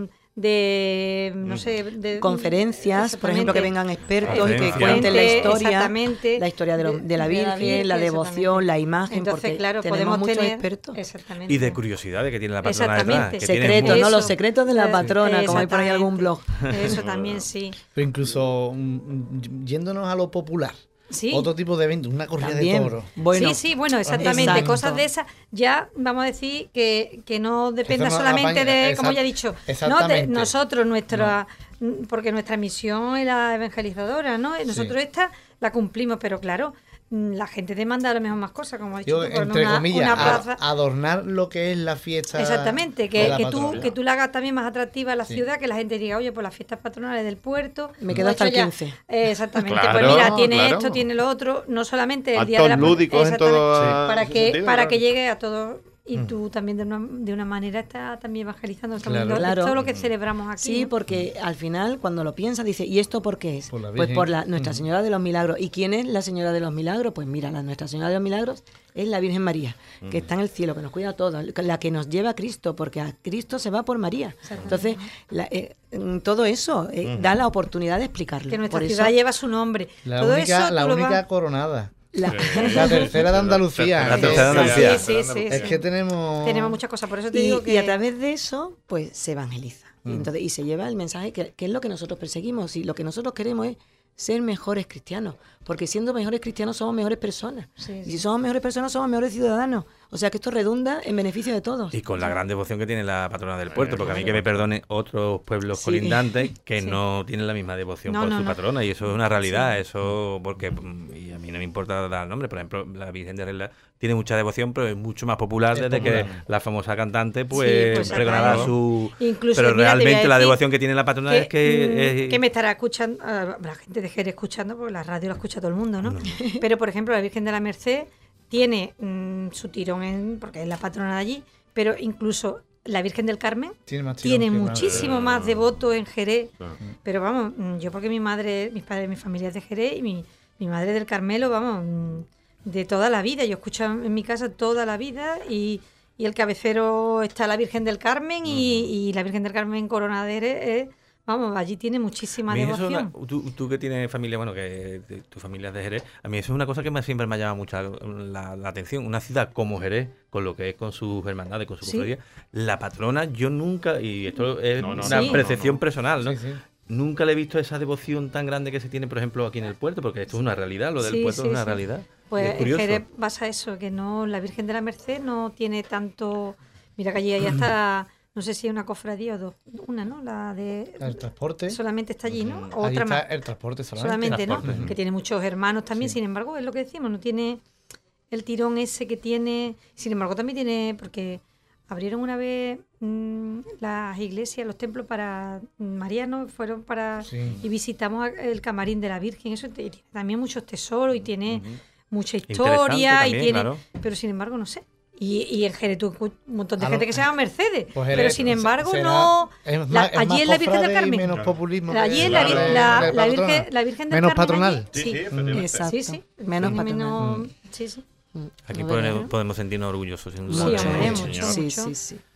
de, no sé, de Conferencias, por ejemplo, que vengan expertos y que Conferencias. cuenten la Gente, historia, exactamente, la historia de, lo- de la de Virgen, la Virgen, la devoción, exactamente. la imagen, Entonces, porque claro, tenemos podemos muchos tener expertos. exactamente. Y de curiosidades que tiene la patrona detrás. Exactamente. Que tiene Secretos, mucho- ¿no? Los Eso. secretos de la Eh, patrona, como hay por ahí algún blog. exactamente. Eso también sí. Pero incluso mm, yéndonos a lo popular, Sí. otro tipo de evento, una corrida También, de toros. bueno, sí, sí, bueno, exactamente. Exacto. Cosas de esas, ya vamos a decir que, que no dependa eso no solamente apaña- de, exact- como ya he dicho, no de exactamente. nosotros, nuestra, porque nuestra misión es la evangelizadora, ¿no? Nosotros esta la cumplimos, pero claro, la gente demanda a lo mejor más cosas, como he dicho, Yo, tú, con entre una, comillas, una a- plaza. adornar lo que es la fiesta. Exactamente, de que, la que tú patrona. que tú la hagas también más atractiva a la Sí. ciudad, que la gente diga, oye, pues las fiestas patronales del puerto. Me quedo hemos hasta hecho el ya- quince. Eh, exactamente, Claro, pues mira, tiene claro. esto, tiene lo otro, no solamente el día Actos de la lúdicos en exactamente, todo sí, ese para que sentido, para claro. que llegue a todos y tú también de una, de una manera estás también evangelizando, estamos Claro. viendo Claro. todo lo que celebramos aquí. Sí, ¿no? porque al final, cuando lo piensas, dice, ¿y esto por qué es? Por la pues Virgen. por la, Nuestra Ujú. Señora de los Milagros. ¿Y quién es la Señora de los Milagros? Pues mira, la Nuestra Señora de los Milagros es la Virgen María, que está en el cielo, que nos cuida a todos, la que nos lleva a Cristo, porque a Cristo se va por María. Entonces, la- eh, mm, todo eso eh, da la oportunidad de explicarlo. Que nuestra Por ciudad eso, lleva su nombre. La todo única, eso la tú lo única vas- coronada. la- La tercera de Andalucía. La tercera de Andalucía. Sí, sí, sí, Es sí. que tenemos. Tenemos muchas cosas, por eso te y, digo y que a través de eso, pues se evangeliza. Y, Mm. entonces, y se lleva el mensaje que, que es lo que nosotros perseguimos. Y lo que nosotros queremos es ser mejores cristianos. Porque siendo mejores cristianos somos mejores personas. Sí, Y sí. si somos mejores personas, somos mejores ciudadanos. O sea que esto redunda en beneficio de todos. Y con la gran devoción que tiene la patrona del puerto, porque a mí que me perdone otros pueblos Sí. colindantes que Sí. no tienen la misma devoción No, por no, su no. patrona, y eso es una realidad, eso porque, mm, y a mí no me importa dar nombre, por ejemplo, la Virgen de Regla tiene mucha devoción, pero es mucho más popular Es desde popular. que la famosa cantante Sí, pues, pues, pregonaba claro. su... Incluso, pero mira, te voy a realmente la decir devoción que tiene la patrona es que... mm, es- que me estará escuchando, ah, la gente de Jerez escuchando, porque la radio la escucha todo el mundo, ¿no? Pero, por ejemplo, la Virgen de la Merced tiene mm, su tirón, en, porque es la patrona de allí, pero incluso la Virgen del Carmen Tiene, más tirón tiene que más- muchísimo más devotos en Jerez. Claro. Pero vamos, mm, yo porque mi madre, mis padres, mi familia es de Jerez y mi, mi madre del Carmelo, vamos, mm, de toda la vida. Yo escucho en mi casa toda la vida y, y el cabecero está la Virgen del Carmen y, y la Virgen del Carmen Coronadere, eh, vamos, allí tiene muchísima A mí eso es devoción. una- tú, tú que tienes familia, bueno, que de- tu familia es de Jerez, a mí eso es una cosa que me, siempre me ha llamado mucho la, la atención. Una ciudad como Jerez, con lo que es con sus hermandades, con su Sí. cofradía, la patrona, yo nunca, y esto es No, no, una no, percepción no, no. personal, ¿no? Sí, sí. Nunca le he visto esa devoción tan grande que se tiene, por ejemplo, aquí en el puerto, porque esto es una realidad, lo del Sí, puerto sí, es una sí. realidad. Pues es en curioso. Jerez pasa eso, que no, la Virgen de la Merced no tiene tanto. Mira que allí hay hasta, no sé si hay una cofradía o dos, una, ¿no? La de. El transporte. Solamente está allí, ¿no? O Ahí otra está más. el transporte solamente. Solamente, ¿no? Transporte. Que tiene muchos hermanos también, Sí. sin embargo, es lo que decimos, no tiene el tirón ese que tiene. Sin embargo, también tiene, porque abrieron una vez mm, las iglesias, los templos para marianos, fueron para. Sí. Y visitamos el camarín de la Virgen, eso te- tiene también muchos tesoros y tiene mucha Interesante historia y también, tiene. claro. Pero sin embargo, no sé. Y, y en Jerez tú escu- un montón de A gente lo- que se llama Mercedes, Pues pero Jerez sin se- embargo será- no. es la- más- es allí más es la Virgen del cofrade y Carmen. menos populismo. que Allí es la, la vir- de- la, de la patrona. Virgen, la Virgen del Menos Carmen patronal. allí, Sí, sí. sí, efectivamente. Exacto. Sí, sí. Menos Menos- patronal. sí, sí. Aquí No podemos, verás, ¿no? podemos sentirnos orgullosos, sin duda. Sí, Mucho, hombre, mucho. mucho, Sí, mucho. sí, sí.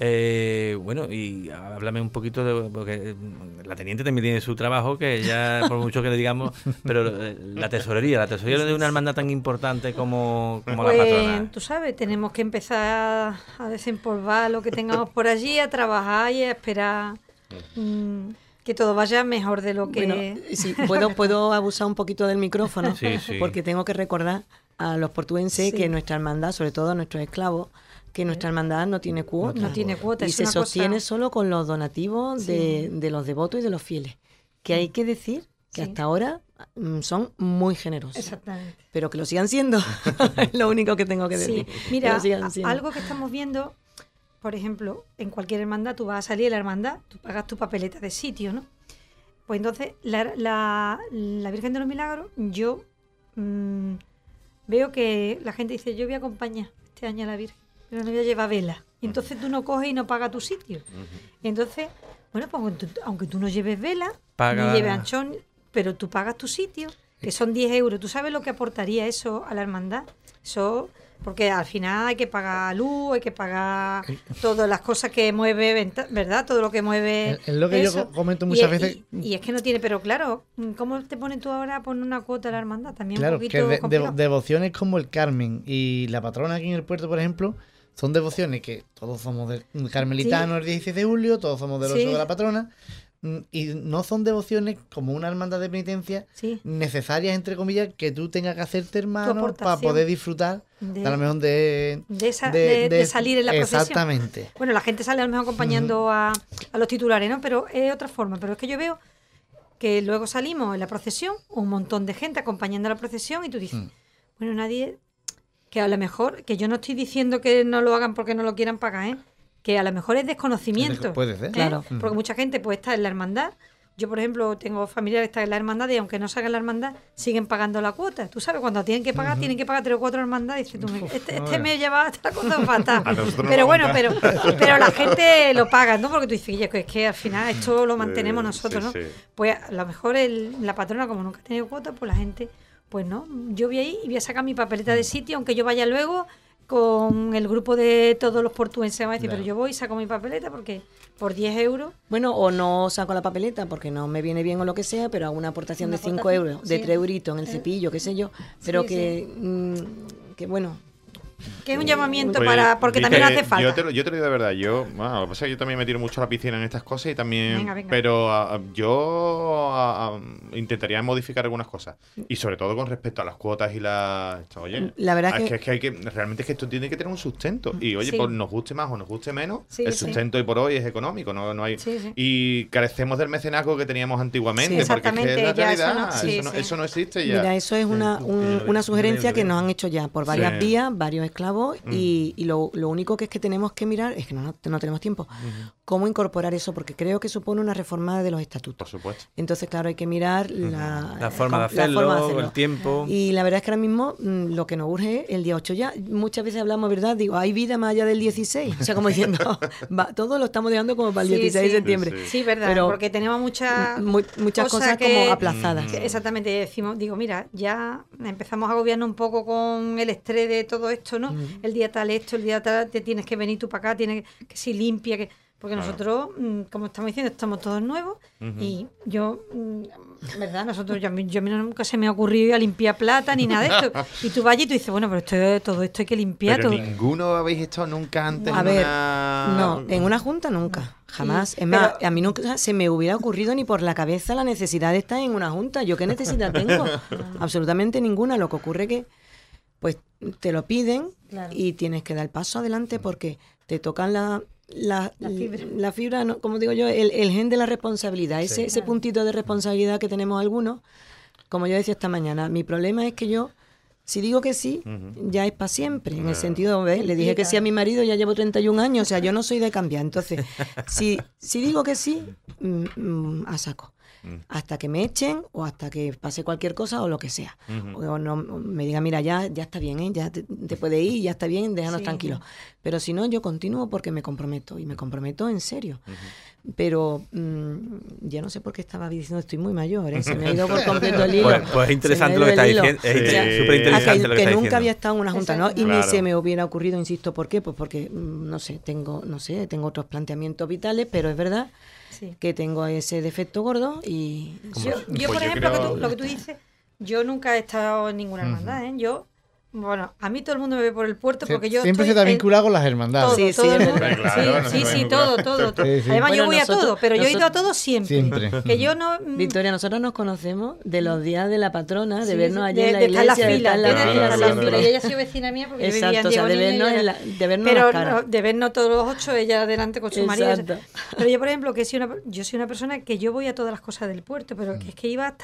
Eh, bueno, y háblame un poquito de... Porque eh, la teniente también tiene su trabajo, que ya, por mucho que le digamos, pero eh, la tesorería, la tesorería de una hermandad tan importante como, como la Pues patrona. tú sabes, tenemos que empezar a desempolvar lo que tengamos por allí, a trabajar y a esperar mm, que todo vaya mejor de lo que... Bueno, sí, puedo, puedo abusar un poquito del micrófono, Sí, sí. porque tengo que recordar a los portuenses Sí. que nuestra hermandad, sobre todo a nuestros esclavos, que nuestra hermandad no tiene cuota. No tiene cuota, Y es se una sostiene cosa- solo con los donativos Sí. de, de los devotos y de los fieles. Que hay que decir que Sí. hasta ahora mm, son muy generosos. Exactamente. Pero que lo sigan siendo, es lo único que tengo que decir. Sí, que mira, lo sigan a- siendo. algo que estamos viendo, por ejemplo, en cualquier hermandad, tú vas a salir de la hermandad, tú pagas tu papeleta de sitio, ¿no? Pues entonces, la, la, la Virgen de los Milagros, yo mm, veo que la gente dice, yo voy a acompañar este año a la Virgen, pero no voy a llevar vela. Y entonces tú no coges y no pagas tu sitio. Y entonces, bueno, pues aunque tú, aunque tú no lleves vela, Paga- ni lleves anchón, pero tú pagas tu sitio, que son diez euros. ¿Tú sabes lo que aportaría eso a la hermandad? Eso, porque al final hay que pagar luz, hay que pagar todas las cosas que mueve, venta- ¿verdad? Todo lo que mueve. Es- es lo que yo eso. co- comento Y muchas es- veces. Y, y es que no tiene, pero claro, ¿cómo te pones tú ahora a poner una cuota a la hermandad? También Claro, un que poquito de- de- complicado. devociones como el Carmen y la patrona aquí en el puerto, por ejemplo, son devociones que todos somos de carmelitanos el dieciséis de julio, todos somos del oso Sí. de la patrona, mm, y no son devociones como una hermandad de penitencia Sí. necesarias, entre comillas, que tú tengas que hacerte hermano para aportación. poder disfrutar De- a lo mejor de, de esa- de- de salir en la procesión. Exactamente. Bueno, la gente sale a lo mejor acompañando a, a los titulares, ¿no? Pero es otra forma. Pero es que yo veo que luego salimos en la procesión, un montón de gente acompañando a la procesión y tú dices, Mm. bueno, nadie, que a lo mejor, que yo no estoy diciendo que no lo hagan porque no lo quieran pagar, ¿eh? Que a lo mejor es desconocimiento. Puede ser. ¿eh? Claro. Mm. Porque mucha gente pues está en la hermandad. Yo, por ejemplo, tengo familiares que están en la hermandad y aunque no salgan la hermandad, siguen pagando la cuota. Tú sabes, cuando tienen que pagar, tienen que pagar tres o cuatro hermandades. Dices tú, me- este, no este veas. me lleva hasta la cosa fatal. A nosotros nos Pero va a bueno, pero, montar. pero la gente lo paga, ¿no? Porque tú dices, oye, que es que al final esto lo mantenemos Eh, nosotros, sí, ¿no? sí. Pues a lo mejor el- la patrona, como nunca ha tenido cuota, pues la gente, pues no, yo voy ahí y voy a sacar mi papeleta de sitio, aunque yo vaya luego con el grupo de todos los portuenses, va a decir, Claro. pero yo voy y saco mi papeleta porque por diez euros. Bueno, o no saco la papeleta porque no me viene bien o lo que sea, pero hago una aportación Una de cinco aportación, euros, de sí. tres euritos en el cepillo, qué sé yo, pero Sí, que, mm, que bueno, Que es un llamamiento Pues, para. Porque dice, también hace falta. Yo te, lo- yo te lo digo de verdad. Yo, bueno, lo que pasa es que yo también me tiro mucho a la piscina en estas cosas y también. Venga, venga. Pero ah, yo ah, ah, intentaría modificar algunas cosas. Y sobre todo con respecto a las cuotas y las. Oye, La verdad ah, es es que- que, es que hay que. Realmente es que esto tiene que tener un sustento. Y oye, Sí. pues nos guste más o nos guste menos, Sí, el sí. sustento hoy por hoy es económico. No, no hay. Sí, sí. Y carecemos del mecenazgo que teníamos antiguamente. Sí, porque es que es la exactamente, ya eso realidad. no- Eso, sí, no, sí. eso no existe ya. mira, eso es una, un- una sugerencia que nos han hecho ya por varias Sí. vías, varios esclavos, y, y lo, lo único que es que tenemos que mirar, es que no, no, no tenemos tiempo, cómo incorporar eso, porque creo que supone una reforma de los Por estatutos. supuesto. Entonces, claro, hay que mirar la, La forma de com- la hacerlo, forma de hacerlo. el tiempo. Y la verdad es que ahora mismo mm, lo que nos urge es el día ocho ya. Muchas veces hablamos, ¿verdad? Digo, hay vida más allá del dieciséis. O sea, como diciendo, va, todo lo estamos dejando como para el Sí, dieciséis sí. de septiembre. Sí, sí. Sí, verdad, Pero- porque tenemos muchas Mu- muchas cosas como aplazadas. que exactamente, decimos, digo, mira, ya empezamos a agobiarnos un poco con el estrés de todo esto, ¿no? El día tal esto, el día tal, te tienes que venir tú para acá, tienes que, que si limpia, que porque Claro. nosotros, mm, como estamos diciendo, estamos todos nuevos y yo, mm, ¿verdad? Nosotros, yo, a mí- yo a mí nunca se me ha ocurrido ir a limpiar plata ni nada de esto. Y tú vas allí y tú dices, bueno, pero esto, todo esto hay que limpiar. Pero todo. ninguno habéis estado nunca antes A en ver, una... no, en una junta nunca, jamás. Es Pero- más, a mí nunca se me hubiera ocurrido ni por la cabeza la necesidad de estar en una junta. ¿Yo qué necesidad tengo? Absolutamente ninguna. Lo que ocurre que pues te lo piden Claro. y tienes que dar el paso adelante porque te tocan la... La, La fibra. la fibra, ¿no? Como digo yo, el, el gen de la responsabilidad, ese, ese Claro. puntito de responsabilidad que tenemos algunos, como yo decía esta mañana, mi problema es que yo, si digo que sí, ya es para siempre, en el sentido, ¿ves? Le dije que sí a mi marido, ya llevo treinta y un años, o sea, yo no soy de cambiar, entonces, si, si digo que sí, mm, mm, a saco. Hasta que me echen o hasta que pase cualquier cosa o lo que sea. O no me diga, mira, ya, ya está bien, ¿eh? Ya te, te puedes ir, ya está bien, déjanos Sí. tranquilos. Pero si no, yo continúo porque me comprometo y me comprometo en serio. Pero mm, ya no sé por qué estaba diciendo, estoy muy mayor, ¿eh? Se me ha ido por completo el hilo. Pues, pues es interesante lo que está diciendo. Es Sí. inter- súper Ah, interesante que, lo que, que está nunca diciendo. había estado en una junta, ¿no? Y Exacto. ni Claro. se me hubiera ocurrido, insisto, ¿por qué? Pues porque, mm, no sé, tengo, no sé, tengo otros planteamientos vitales, pero es verdad Sí. que tengo ese defecto gordo y... Yo, yo, Pues por yo ejemplo, creo- que tú- lo que tú dices, yo nunca he estado en ninguna hermandad, ¿eh? Yo, bueno, a mí todo el mundo me ve por el puerto porque yo Siempre se estoy te ha en- vinculado con las hermandades. todo, Sí, sí, todo el es mundo. verdad. Claro, sí, no sí, se sí, ve todo, todo, todo. Sí, sí. Además, Bueno, yo voy nosotros- a todo, pero yo he ido a nosotros- todo siempre. Siempre. Que yo no... mm, Victoria, nosotros nos conocemos de los días de la patrona, de sí, vernos sí, allí de- en la de estar iglesia, en de estar en la de- de- Claro, fila de- de- claro, de- siempre. claro. Ella ha sido vecina mía porque yo vivía en Exacto, o sea, de Diego Niño y vernos, ella- en la, de vernos pero las caras. no, de vernos todos los ocho, ella adelante con su marido. Exacto. Pero yo, por ejemplo, que soy una, yo soy una persona que yo voy a todas las cosas del puerto, pero que es que iba hasta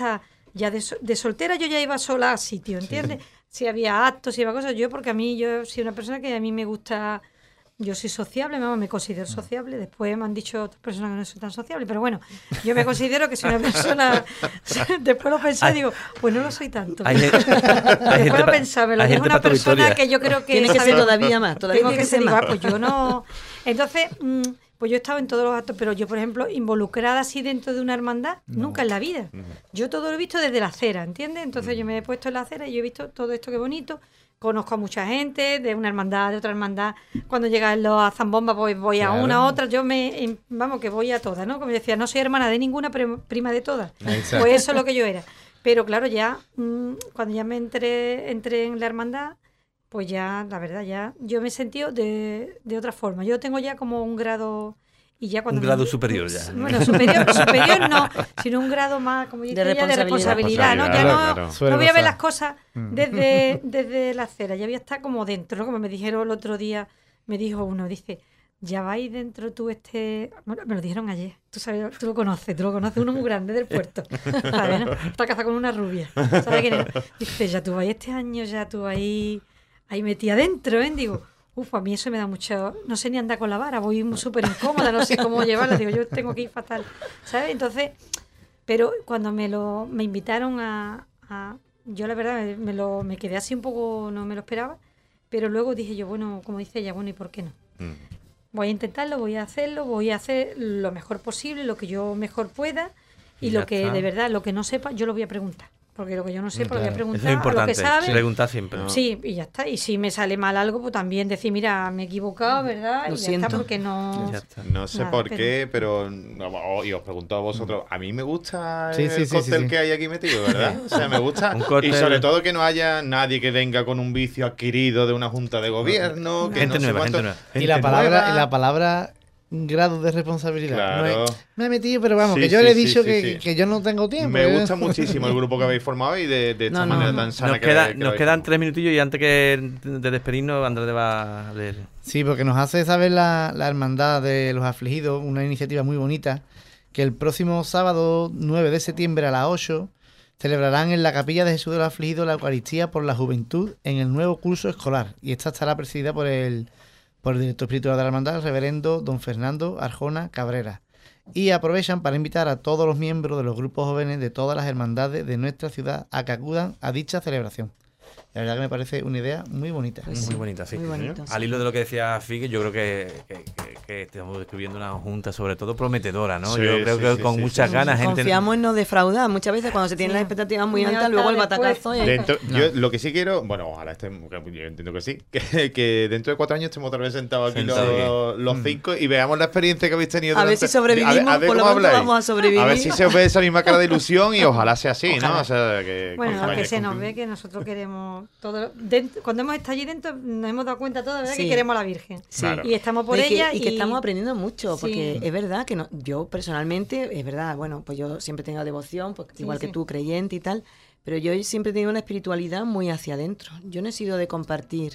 Ya de, so- de soltera yo ya iba sola a sitio, ¿entiendes? Si había actos, si había cosas, yo porque a mí, yo soy una persona que a mí me gusta, yo soy sociable, vamos, me considero sociable, después me han dicho otras personas que no soy tan sociable, pero bueno, yo me considero que soy una persona, después lo pensé y digo, pues no lo soy tanto. Hay, gen- hay Después gente lo pa- pensaba, me lo hay dijo gente una pa' tu persona victoria. que yo creo que... Tiene que sabe- ser todavía más, todavía tengo tiene que que ser ser más. igual, pues yo no... Entonces, mm, pues yo he estado en todos los actos, pero yo, por ejemplo, involucrada así dentro de una hermandad, nunca en la vida. Yo todo lo he visto desde la acera, ¿entiendes? Entonces yo me he puesto en la acera y yo he visto todo esto que bonito. Conozco a mucha gente, de una hermandad, de otra hermandad. Cuando llegan los a Zambomba, pues voy a Claro. una, a otra. Yo me, em, vamos, que voy a todas, ¿no? Como decía, no soy hermana de ninguna, pero prima de todas. Exacto. Pues eso es lo que yo era. Pero claro, ya, mm, cuando ya me entré, entré en la hermandad, pues ya, la verdad, ya yo me he sentido de, de otra forma. Yo tengo ya como un grado... Y ya cuando Un me- grado superior ya. Bueno, superior, superior no, sino un grado más, como dice De ella, de responsabilidad. responsabilidad, ¿no? Ya Responsabilidad, no, claro. Suele no voy a ver pasar. las cosas desde, desde la acera, ya voy a estar como dentro, ¿no? Como me dijeron el otro día, me dijo uno, dice, ya vais dentro tú este... Bueno, me lo dijeron ayer, tú sabes, tú lo conoces, tú lo conoces, uno muy grande del puerto, ¿sabes? ¿No? Está casado con una rubia, ¿sabes quién es? Dice, ya tú vais este año, ya tú ahí, ahí metí adentro, ¿eh? Digo, uf, a mí eso me da mucho... No sé ni andar con la vara, voy súper incómoda, no sé cómo llevarla. Digo, yo tengo que ir fatal, ¿sabes? Entonces, pero cuando me lo me invitaron a... a- yo la verdad me, me lo me quedé así un poco, no me lo esperaba, pero luego dije yo, bueno, como dice ella, bueno, ¿y por qué no? Mm. Voy a intentarlo, voy a hacerlo, voy a hacer lo mejor posible, lo que yo mejor pueda, y, Y lo ya que está. de verdad, lo que no sepa, yo lo voy a preguntar. Porque lo que yo no sepa, lo voy a Claro. preguntar Eso es a lo importante, que sabe. preguntar siempre. Sí, y ya está. Y si me sale mal algo, pues también decir, mira, me he equivocado, ¿verdad? Lo y ya siento. está, porque no... Ya está. No sé Nada, por pero- qué, pero oh, y os pregunto a vosotros, a mí me gusta Sí, el sí, sí, cóctel sí, sí. que hay aquí metido, ¿verdad? O sea, me gusta. Un cóctel- Y sobre todo que no haya nadie que venga con un vicio adquirido de una junta de gobierno, que Gente no sé nueva, cuánto- gente nueva. Y la gente palabra, nueva. y la palabra grado de responsabilidad. Claro. No es, me he metido, pero vamos, Sí, que yo sí, le he sí, dicho sí, que, sí. que yo no tengo tiempo. Me ¿eh? gusta muchísimo el grupo que habéis formado y de, de esta No, no, manera no. tan sana Nos, que queda, que lo nos habéis quedan formado. tres minutillos y antes que de despedirnos, Andrés te va a leer. Sí, porque nos hace saber la, la Hermandad de los Afligidos, una iniciativa muy bonita, que el próximo sábado nueve de septiembre a las ocho celebrarán en la Capilla de Jesús de los Afligidos la Eucaristía por la Juventud en el nuevo curso escolar. Y esta estará presidida por el, por el director espiritual de la Hermandad, el reverendo don Fernando Arjona Cabrera. Y aprovechan para invitar a todos los miembros de los grupos jóvenes de todas las hermandades de nuestra ciudad a que acudan a dicha celebración. La verdad que me parece una idea muy bonita. Pues Muy sí, bonita, sí. muy bonito, sí. Al hilo de lo que decía Figue, yo creo que, que, que- que estamos describiendo una junta sobre todo prometedora, ¿no? Sí, yo creo sí, que sí, con sí, muchas sí. ganas, gente... Confiamos en no defraudar. Muchas veces cuando se tienen Sí. las expectativas muy Muy altas, alta luego el después. batacazo es... Dentro- No. Yo lo que sí quiero, bueno, ojalá estén, yo entiendo que sí, que, que dentro de cuatro años estemos otra vez sentados aquí Sentados los, los cinco y veamos la experiencia que habéis tenido. A ver durante- si sobrevivimos, a ver- a ver por lo cómo pronto habláis. vamos a sobrevivir. A ver si se os ve esa misma cara de ilusión y ojalá sea así, ¿no? Ojalá. O sea, que, Bueno, que que se con- nos ve que nosotros queremos todo. dentro- cuando hemos estado allí dentro, nos hemos dado cuenta todos, ¿verdad? Sí. Que queremos a la Virgen. Sí. Claro. Y estamos por y que, ella. y que estamos aprendiendo mucho, Sí. porque es verdad que no, yo personalmente, es verdad, bueno, pues yo siempre tengo devoción, pues Sí, igual que sí. tú, creyente y tal, pero yo siempre he tenido una espiritualidad muy hacia adentro. Yo no he sido de compartir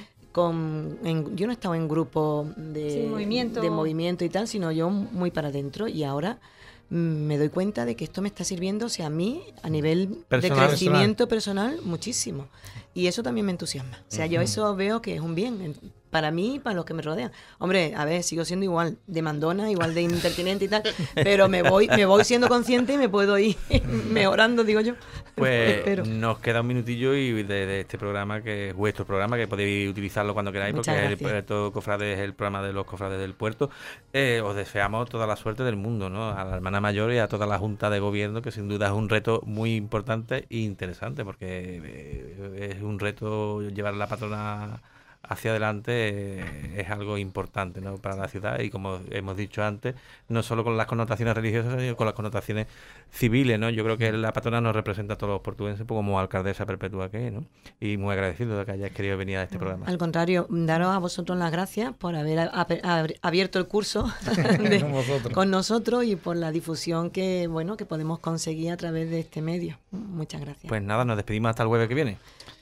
con... en- yo no he estado en grupo de, Sí, movimiento. de movimiento y tal, sino yo muy para adentro y ahora mm, me doy cuenta de que esto me está sirviendo, o sea, a mí, a nivel Personal, de crecimiento personal, muchísimo. Y eso también me entusiasma. O sea, yo eso veo que es un bien en- para mí y para los que me rodean. Hombre, a ver, sigo siendo igual de mandona, igual de impertinente y tal, pero me voy me voy siendo consciente y me puedo ir mejorando, digo yo. Pues Espero. nos queda un minutillo y de, de este programa, que es vuestro programa, que podéis utilizarlo cuando queráis, Muchas porque el gracias. Puerto Cofrades es el programa de los cofrades del puerto. Eh, os deseamos toda la suerte del mundo, ¿no? A la hermana mayor y a toda la Junta de Gobierno, que sin duda es un reto muy importante e interesante, porque eh, es un reto llevar la patrona hacia adelante, eh, es algo importante, ¿no? Para la ciudad, y como hemos dicho antes, no solo con las connotaciones religiosas, sino con las connotaciones civiles, ¿no? Yo creo que la patrona nos representa a todos los portugueses, pues, como alcaldesa perpetua que es, ¿no? Y muy agradecido de que hayáis querido venir a este programa. Al contrario, daros a vosotros las gracias por haber a- a- abierto el curso de- Con vosotros. con nosotros y por la difusión que, bueno, que podemos conseguir a través de este medio. Muchas gracias. Pues nada, nos despedimos hasta el jueves que viene.